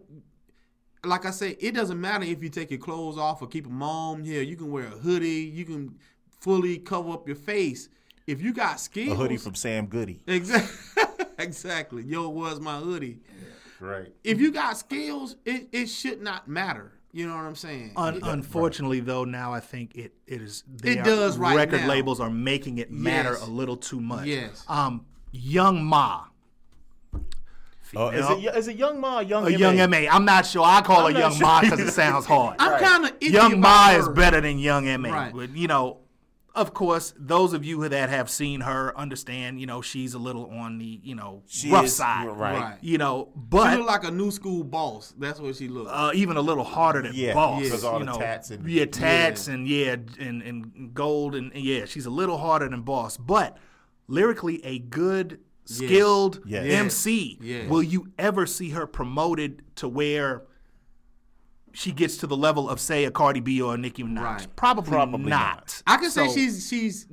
Like I say, it doesn't matter if you take your clothes off or keep them on. Yeah, you can wear a hoodie. You can fully cover up your face. If you got skills, A hoodie from Sam Goody. Exactly. Exactly. Yo, was my hoodie. Right. If you got skills, it, it should not matter. You know what I'm saying? Un- unfortunately, though, now I think it, it is. They It are- does right Record now. labels are making it matter Yes. a little too much. Yes. Um, Young Ma. Oh, is it is it Young Ma or Young A M A? young M A. I'm not sure. I call I'm her not Young sure. Ma because it sounds hard. I'm kind of Young Ma is better than Young M A. Right. But, you know, of course, those of you that have seen her understand, you know, she's a little on the, you know, She rough is- side. right. Right. You know, She but look like a new school boss. That's what she look. uh, even a little harder than Yeah, Boss. because all you the know. tats and- yeah, tats Yeah. and yeah, and, and gold and yeah, she's a little harder than Boss, but lyrically a good, skilled Yes. M C. Yes. Will you ever see her promoted to where she gets to the level of, say, a Cardi B or a Nicki Minaj? Right. Probably, Probably not. not. I can say So- she's she's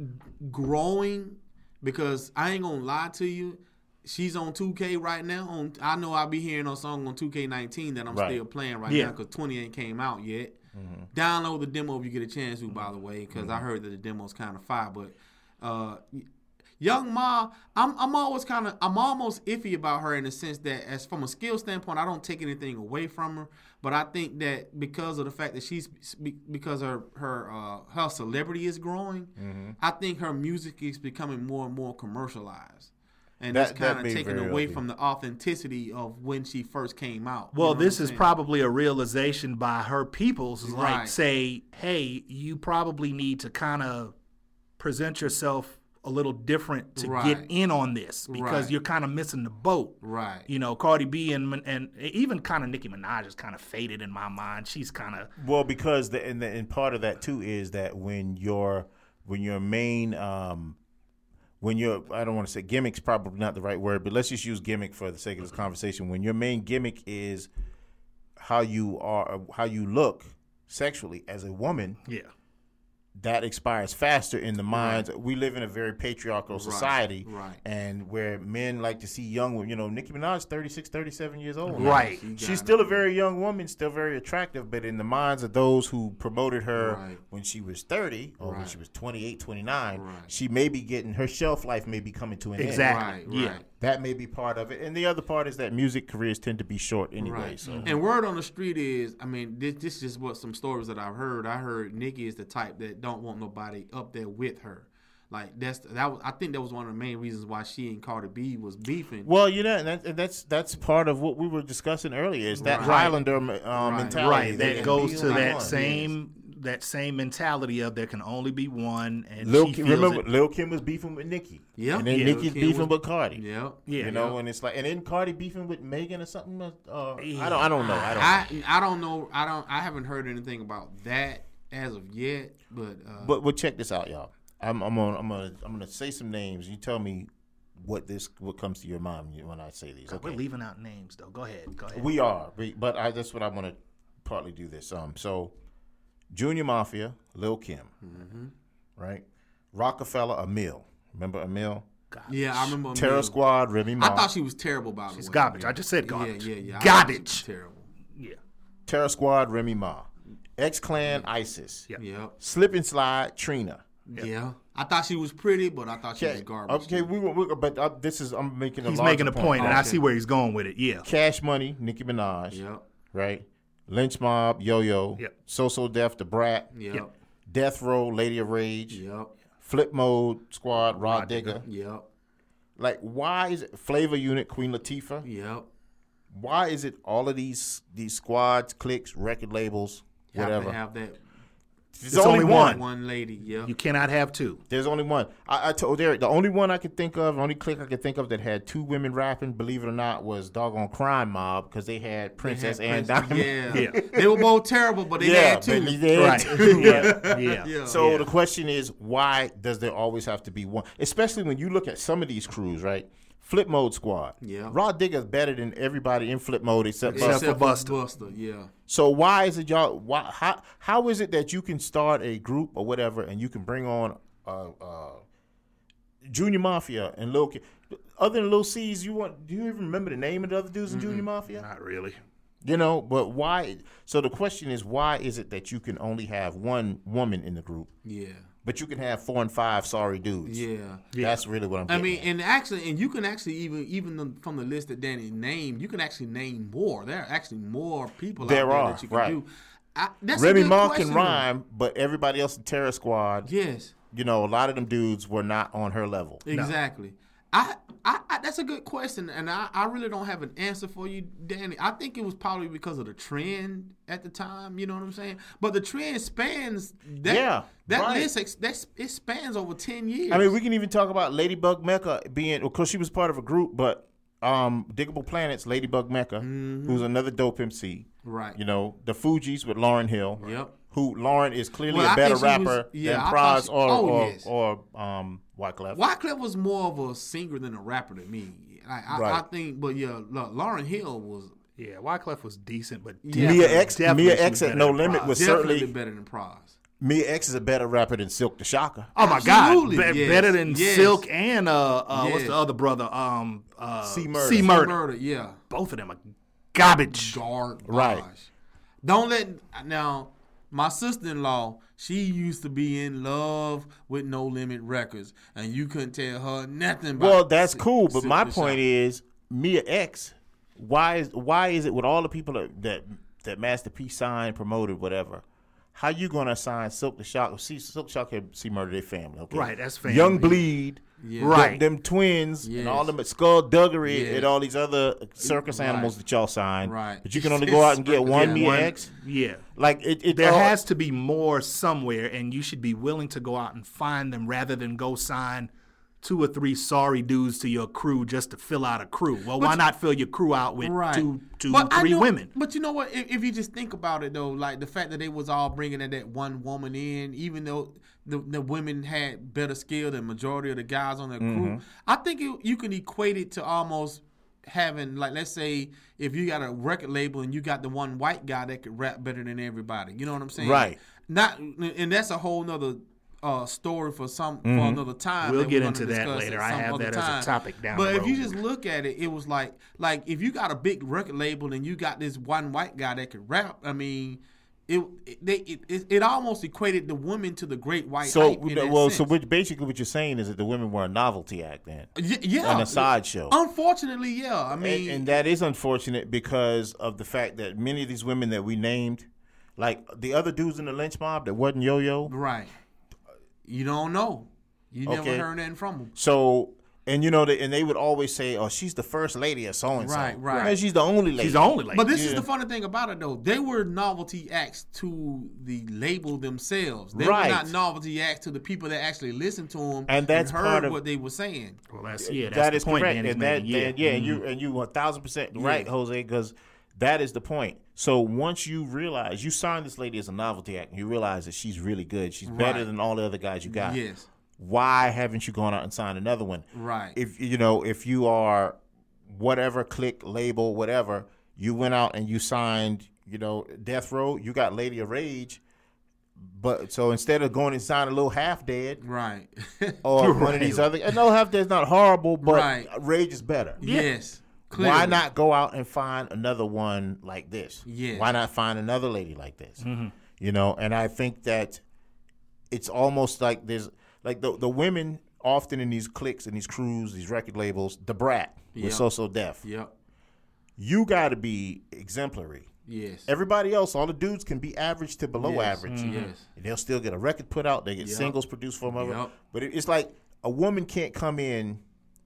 growing because I ain't gonna lie to you. She's on two K right now. On I know I'll be hearing a song on two K nineteen that I'm Right. still playing right Yeah. now because twenty ain't came out yet. Download the demo if you get a chance to, by the way, because I heard that the demo's kind of fire. But uh, Young Ma, I'm I'm always kind of I'm almost iffy about her in the sense that as from a skill standpoint, I don't take anything away from her. But I think that because of the fact that she's because her her uh, her celebrity is growing, I think her music is becoming more and more commercialized. And That- it's that kind may of taken very away well be. from the authenticity of when she first came out. You Well, know what this I'm is saying? probably a realization by her peoples. Is like, Right. say, hey, you probably need to kind of present yourself a little different to Right. get in on this because Right. you're kind of missing the boat. Right. You know, Cardi B and and even kind of Nicki Minaj is kind of faded in my mind. She's kind of Well, because the and, the and part of that too is that when your when your main um, when your I don't want to say gimmick's probably not the right word, but let's just use gimmick for the sake of this conversation. When your main gimmick is how you are, how you look sexually as a woman, yeah. that expires faster in the minds. We live in a very patriarchal society, right. and where men like to see young women. You know, Nicki Minaj is thirty-six, thirty-seven years old now. Right. She got She's it. still a very young woman, still very attractive, but in the minds of those who promoted her Right. when she was thirty or when Right. she was twenty-eight, twenty-nine, Right. she may be getting, her shelf life may be coming to an Exactly. end. Right, Yeah. right. That may be part of it. And the other part is that music careers tend to be short anyway. Right. So And word on the street is, I mean, this this is what some stories that I've heard. I heard Nicki is the type that don't want nobody up there with her. Like that's that was I think that was one of the main reasons why she and Cardi B was beefing. Well, you know, and, that, and that's that's part of what we were discussing earlier. Is that Right. Highlander um, Right. mentality? Right. They That can goes be to only that one. same that same mentality of there can only be one, and Lil she Kim, feels remember, it. Lil Kim was beefing with Nicki. Yeah. And then Yeah, Nicki's Lil Kim beefing was- with Cardi. Yep. Yeah. You know, Yep. and it's like, and then Cardi beefing with Megan or something. Uh, Yeah. I don't, I don't know. I don't. know. I I don't know. I don't. I haven't heard anything about that as of yet. But uh, But but check this out, y'all. I'm I'm gonna I'm gonna I'm gonna say some names. You tell me what this what comes to your mind when I say these. We're Okay. leaving out names though. Go ahead. Go ahead. We are, but but I, that's what I want to partly do this. Um, so Junior Mafia, Lil Kim, Mm-hmm. right? Rockefeller, Emil. Remember Emil? yeah, I remember. Terror Emil. Squad, Remy Ma. I thought she was terrible. By the She's way, garbage. I just said garbage. Yeah, yeah, yeah. I thought she was Garbage. terrible. Yeah. Terror Squad, Remy Ma. X Clan, ISIS. Yeah. Yep. Slip and Slide, Trina. Yeah. I thought she was pretty, but I thought she was Okay, garbage. okay, too. we, were- we were- but uh, this is I'm making a He's larger making a point, and I Okay. see where he's going with it. Yeah. Cash Money, Nicki Minaj, Yep. right? Lynch Mob, Yo Yo, Yep. So So Def, The Brat, Yep. Death Row, Lady of Rage, Yep. Flip Mode, Squad, Rod, Rod Digger. Digger. Yep. Like, why is it Flavor Unit, Queen Latifah? Yep. Why is it all of these these squads, cliques, record labels, You have whatever? to have that There's It's only, only one. one. one lady. Yep. You cannot have two. There's only one. I, I told Derek the only one I could think of, only clique I could think of that had two women rapping, believe it or not, was doggone Crime Mob because they had Princess They Anne had Diamond. Prince- Yeah. Yeah. They were both terrible, but they Yeah, had two. but they had Right. two. yeah. Yeah. Yeah. So Yeah. the question is, why does there always have to be one? Especially when you look at some of these crews, right? Flip Mode Squad. Yeah. Rod Digger's better than everybody in Flip Mode except Except Busta. for Busta. Buster. Yeah. So why is it y'all? Why? How? How is it that you can start a group or whatever, and you can bring on uh, uh, Junior Mafia and Lil Kim? Other than Lil C's, you want? Do you even remember the name of the other dudes in Junior Mafia? Not really. You know, but why? So the question is, why is it that you can only have one woman in the group? Yeah. but you can have four and five sorry dudes. Yeah. That's really what I'm I getting mean, at. and actually, and you can actually even even the, from the list that Danny named, you can actually name more. There are actually more people There out there are, that you can right. do. I, that's a Remy good Ma question, can though. rhyme, but everybody else in Terror Squad, Yes, you know, a lot of them dudes were not on her level. exactly. I, I, I that's a good question, and I, I really don't have an answer for you, Danny. I think it was probably because of the trend at the time. You know what I'm saying? But the trend spans that. Yeah, that right. list ex- that it spans over ten years. I mean, we can even talk about Ladybug Mecca being, of course, she was part of a group, but um, Diggable Planets, Ladybug Mecca, Mm-hmm. who's another dope M C. right. You know, the Fugees with Lauryn Hill. Yep. Who Lauren is clearly Well, a I better think she was- rapper yeah, I than thought Pras she- or oh, or, yes. or um Wyclef. Wyclef was more of a singer than a rapper to me. Like, I, Right. I think, but yeah, look, Lauryn Hill was Yeah, Wyclef was decent, but Yeah. Mia definitely- X, definitely Mia she X was at better No than Limit Pras. was definitely certainly better than Pras. Mia X is a better rapper than Silk the Shocker. Oh my Absolutely, God, Be- yes, better than yes. Silk and uh, uh what's Yes. the other brother? Um, uh, C Murder. C Murder. Murder, yeah. Both of them are garbage. Garbage. Right. Don't let now. My sister-in-law, she used to be in love with No Limit Records, and you couldn't tell her nothing about. Well, that's Si- cool, but Silk my the point Shocker. is Mia X. Why is why is it with all the people that that, that Master P signed, promoted, whatever? How you gonna assign Silk the Shocker? See, Silk the Shocker, see, murder their family. Okay, Right, that's family. Young Bleed, Yeah. Right. Them, them twins, Yes. and all them skullduggery Yes. and all these other circus Right. animals that y'all signed. Right. But you can only go out and get one Yeah. Mia One- X. Yeah. Like it, it There all- has to be more somewhere, and you should be willing to go out and find them rather than go sign two or three sorry dudes to your crew just to fill out a crew. Well, why not fill your crew out with Right. two, two, But I three know- women? But you know what? If, if you just think about it, though, like the fact that they was all bringing in that one woman in, even though the, the women had better skill than majority of the guys on their crew, Mm-hmm. I think it, you can equate it to almost having, like, let's say if you got a record label and you got the one white guy that could rap better than everybody. You know what I'm saying? Right. Not, and that's a whole nother uh, story for some for another time. We'll that get we're into gonna that discuss later. at I some have other that as a time. topic down But the if you road. just look at it, it was like like if you got a big record label and you got this one white guy that could rap, I mean, it it they, it, it, it almost equated the women to the great white So hype in that well, so sense. which, basically what you're saying is that the women were a novelty act then, Y- yeah, and a sideshow. Unfortunately, yeah. I mean, And, and that is unfortunate because of the fact that many of these women that we named, like the other dudes in the lynch mob that wasn't Yo-Yo. right. You don't know. You never Okay. heard nothing from them. So, and you know, they, and they would always say, "Oh, she's the first lady of so and so." Right, right. And she's the only lady. She's the only lady. But this is Yeah. the funny thing about it, though. They were novelty acts to the label themselves. They Right. were not novelty acts to the people that actually listened to them And that's heard part of- what they were saying. well, that's yeah, that's That the is point correct, Danny's and that, making. Yeah, that- yeah, and Mhm. you and you one thousand percent right, Jose, because that is the point. So once you realize you signed this lady as a novelty act, and you realize that she's really good, she's better Right. than all the other guys you got. Yes. Why haven't you gone out and signed another one? Right. If you know, if you are whatever click label, whatever, you went out and you signed, you know, Death Row, you got Lady of Rage. But so instead of going and signing a little Half Dead Right. or one of these other, and no, Half Dead's not horrible, but Right. Rage is better. Yes. Why Clearly. not go out and find another one like this? Yes. Why not find another lady like this? You know, and I think that it's almost like there's like the the women often in these cliques and these crews, these record labels, the brat Yeah. with So So Def. Yep. You got to be exemplary. Yes. Everybody else, all the dudes can be average to below Yes. average. Yes. They'll still get a record put out. They get Yep. singles produced for them. Yep. But it, it's like a woman can't come in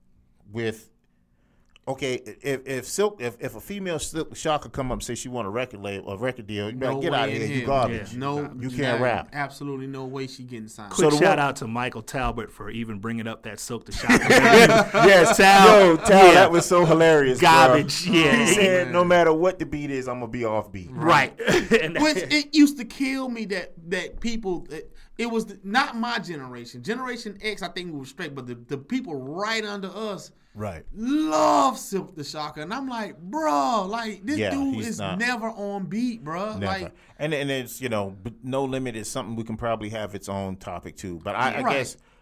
with, okay, if if Silk, if, if a female Silk Shocker come up and say she want a record label, a record deal, you better No get way out of in here. You hell. garbage. Yeah. No, You can't nah, rap. Absolutely no way she getting signed. Quick So the shout one- out to Michael Talbot for even bringing up that Silk the Shocker. Yes, Tal, yo, Tal, yeah. that was so hilarious. bro. Garbage, yeah. He said, no matter what the beat is, I'm gonna be off beat. right. And Which it used to kill me that that people it, it was the, not my generation. Generation X, I think was straight, but the, the people right under us Right. love Silk the Shocker, and I'm like, bro, like this Yeah, dude he's is not. never on beat, bro. Never. Like, and and it's, you know, but No Limit is something we can probably have its own topic too. But I, I Right. guess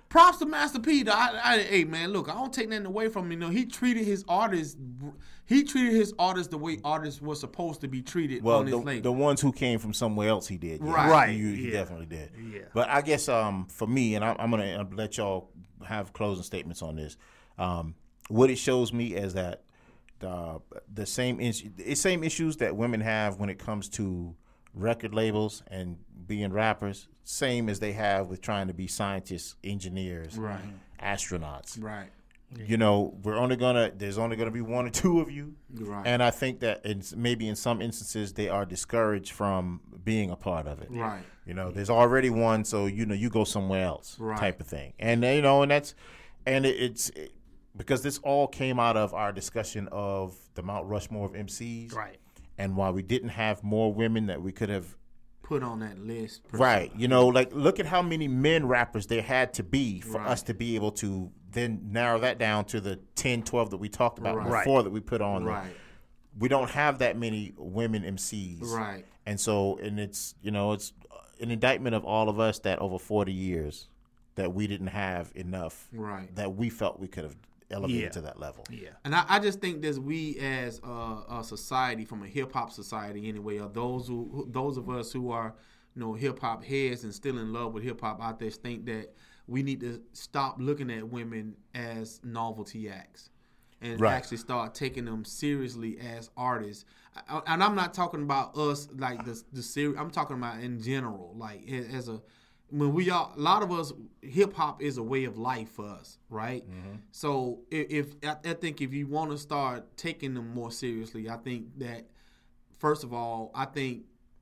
props to Master P. I, I, hey man, look, I don't take nothing away from him. You know, he treated his artists, he treated his artists the way artists were supposed to be treated well, on his the, label. the ones who came from somewhere else, he did. Yeah. Right. Right. He, he Yeah. definitely did. Yeah. But I guess um, for me, and I'm, I'm going to let y'all have closing statements on this. Um, what it shows me is that the the same is, the same issues that women have when it comes to record labels and being rappers, same as they have with trying to be scientists, engineers, Right. astronauts. Right. You know, we're only gonna. There's only gonna be one or two of you, Right. and I think that in, maybe in some instances they are discouraged from being a part of it. Right. You know, there's already one, so you know you go somewhere else, Right. type of thing. And you know, and that's, and it, it's it, because this all came out of our discussion of the Mount Rushmore of M Cs, Right. and while we didn't have more women that we could have. Put on that list. per Right. se. You know, like look at how many men rappers there had to be for Right. us to be able to then narrow that down to the ten, twelve that we talked about Right. before that we put on. the- Right. we don't have that many women M Cs. Right. And so, and it's, you know, it's an indictment of all of us that over forty years that we didn't have enough Right. that we felt we could have elevated Yeah. to that level. Yeah. And I, I just think that we, as a, a society, from a hip hop society anyway, or those who, who those of us who are, you know, hip hop heads and still in love with hip hop out there, think that we need to stop looking at women as novelty acts and Right. actually start taking them seriously as artists. I, and I'm not talking about us like the the series. I'm talking about in general, like as a when we are a lot of us, hip hop is a way of life for us, right? So if, if I, I think if you want to start taking them more seriously, I think that first of all, I think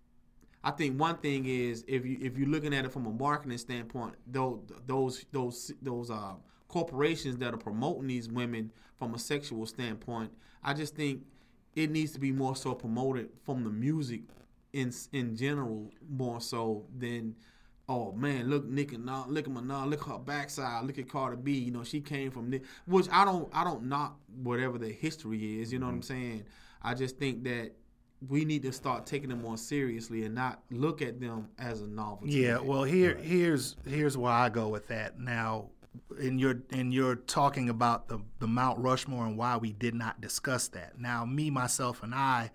I think one thing is if you if you're looking at it from a marketing standpoint, those those those those uh, corporations that are promoting these women from a sexual standpoint, I just think it needs to be more so promoted from the music in in general more so than. Oh man, look Nicki Minaj, look at Minaj, look at her backside, look at Cardi B. You know, she came from this, which I don't, I don't knock whatever the history is. You know mm-hmm. what I'm saying? I just think that we need to start taking them more seriously and not look at them as a novelty. Yeah. Well, here, here's here's where I go with that. Now, in your in your talking about the the Mount Rushmore and why we did not discuss that. Now, me, myself, and I.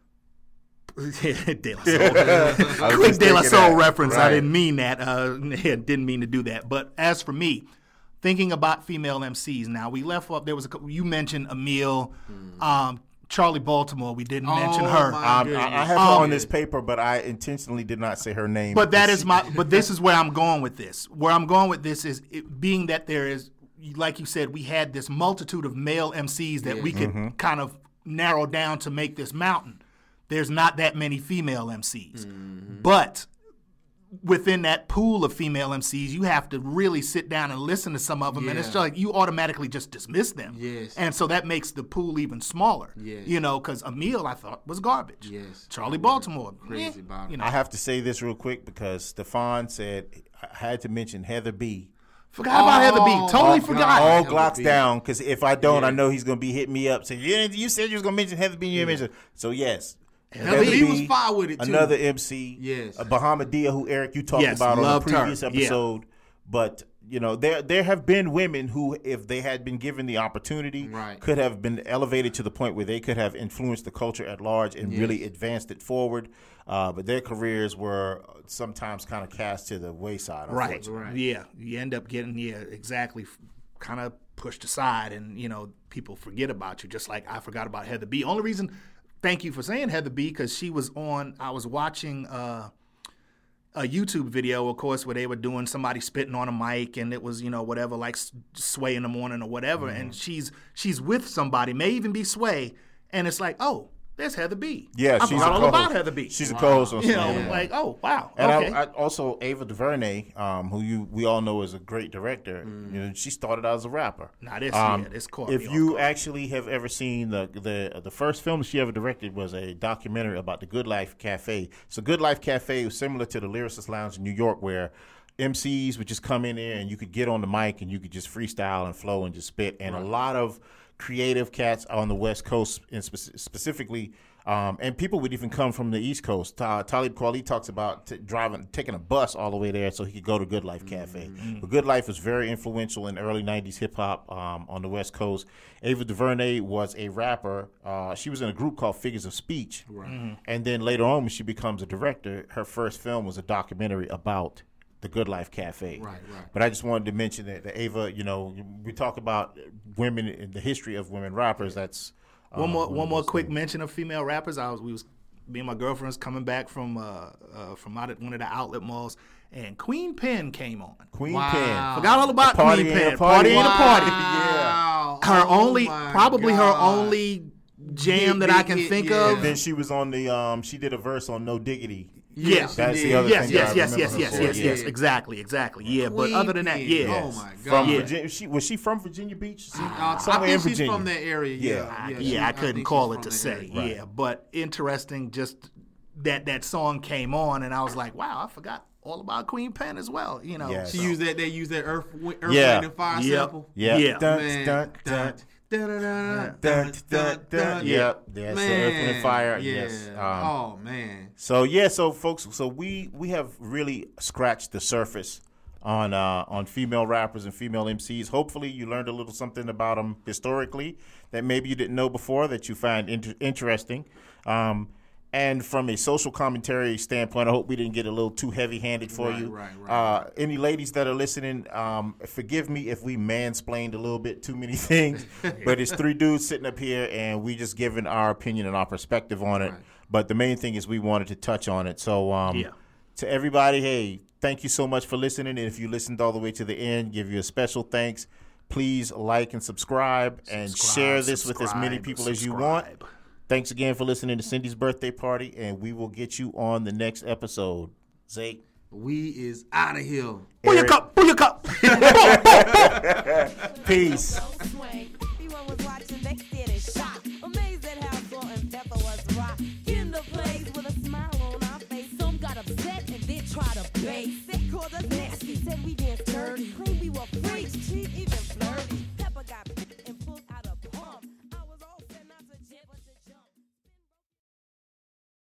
De La Soul. Quick De La Soul reference. Right. I didn't mean that. Uh, didn't mean to do that. But as for me, thinking about female M Cs, now we left off. There was a, you mentioned Emile, mm. um, Charlie Baltimore. We didn't oh, mention her. Um, I, I have um, her on this paper, but I intentionally did not say her name. But that is my. But this is where I'm going with this. Where I'm going with this is it, being that there is, like you said, we had this multitude of male M Cs that yeah. we could mm-hmm. kind of narrow down to make this mountain. There's not that many female M Cs. Mm-hmm. But within that pool of female M Cs, you have to really sit down and listen to some of them. Yeah. And it's just like you automatically just dismiss them. Yes. And so that makes the pool even smaller. Yes. You know, because Emile, I thought, was garbage. Yes. Charlie Baltimore. Crazy about it. You know. I have to say this real quick because Stefan said I had to mention Heather B. Forgot about oh, Heather B. Totally all, forgot. All Heather Glocks B. down, because if I don't, yeah. I know he's going to be hitting me up saying, you, you said you was going to mention Heather B. You yeah. mentioned. So, yes. Heather B was fire with it, too. Another M C. Yes. Uh, Bahamadia, who, Eric, you talked yes, about on the previous her. episode. Yeah. But, you know, there there have been women who, if they had been given the opportunity, right. could have been elevated to the point where they could have influenced the culture at large and yes. really advanced it forward. Uh, but their careers were sometimes kind of cast to the wayside. Right, right. Yeah. You end up getting, yeah, exactly, kind of pushed aside and, you know, people forget about you, just like I forgot about Heather B. Only reason, thank you for saying Heather B, because she was on, I was watching uh, a YouTube video, of course, where they were doing somebody spitting on a mic and it was, you know, whatever, like Sway in the morning or whatever. Mm-hmm. And she's she's with somebody, may even be Sway, and it's like, oh, there's Heather B. Yeah, I she's forgot a all co-host. about Heather B. She's wow. a co-host on You know, yeah. like, oh, wow. And okay. I, I also, Ava DuVernay, um, who you we all know is a great director, mm. you know, she started out as a rapper. Nah, this, um, yeah, this caught If me you off actually have ever seen the, the the first film she ever directed was a documentary about the Good Life Cafe. So Good Life Cafe was similar to the Lyricist Lounge in New York, where M Cs would just come in there and you could get on the mic and you could just freestyle and flow and just spit. And right. a lot of creative cats on the West Coast, and spe- specifically Um, and people would even come from the East Coast. Uh, Talib Kweli talks about t- driving, taking a bus all the way there so he could go to Good Life Cafe. Mm-hmm. But Good Life was very influential in early nineties hip hop um, on the West Coast. Ava DuVernay was a rapper. Uh, she was in a group called Figures of Speech. Right. Mm-hmm. And then later on, when she becomes a director, her first film was a documentary about the Good Life Cafe. Right, right. But I just wanted to mention that, that Ava, you know, we talk about women in the history of women rappers. That's One um, more, one more quick things. mention of female rappers. I was, we was, me and my girlfriends coming back from, uh, uh, from out at one of the outlet malls, and Queen Pen came on. Queen wow. Pen, forgot all about Queen Pen. Party ain't a party. Yeah, her oh only, probably God. her only jam big, that I can hit, think yeah. of. And then she was on the, um, she did a verse on No Diggity. Yes, that's the other yes, thing yes, yes, yes, yes, yes, yes, exactly, exactly. Yeah, but other than that, yeah. Oh my God. From yeah. Virginia, she, was she from Virginia Beach? She, uh, somewhere I think in Virginia. She's from that area. Yeah, yeah. Yeah, yeah she, I couldn't I call it to say. Right. Yeah, but interesting. Just that that song came on, and I was like, wow, I forgot all about Queen Pen as well. You know, yes. she so. used that. They used that Earth, Earth yeah. Wind and Fire yep. sample. Yeah, yeah. Dun, Man. dun, dun, dun, dun, dun, dun, dun. Yep, that's the Earth, Wind and Fire. Yeah. Yes. Um, oh man. So yeah, so folks, so we we have really scratched the surface on uh, on female rappers and female M Cs. Hopefully, you learned a little something about them historically that maybe you didn't know before that you find inter- interesting. Um, And from a social commentary standpoint, I hope we didn't get a little too heavy-handed for right, you. Right, right, uh, right. Any ladies that are listening, um, forgive me if we mansplained a little bit too many things, but it's three dudes sitting up here, and we just giving our opinion and our perspective on it. Right. But the main thing is we wanted to touch on it. So um, yeah. to everybody, hey, thank you so much for listening. And if you listened all the way to the end, give you a special thanks. Please like and subscribe, and subscribe, share this subscribe, with as many people subscribe. as you want. Thanks again for listening to Cindy's Birthday Party, and we will get you on the next episode. Zay. We is out of here. Pull your cup. Pull your cup. Peace. Try to base it, called us nasty, said we dance dirty.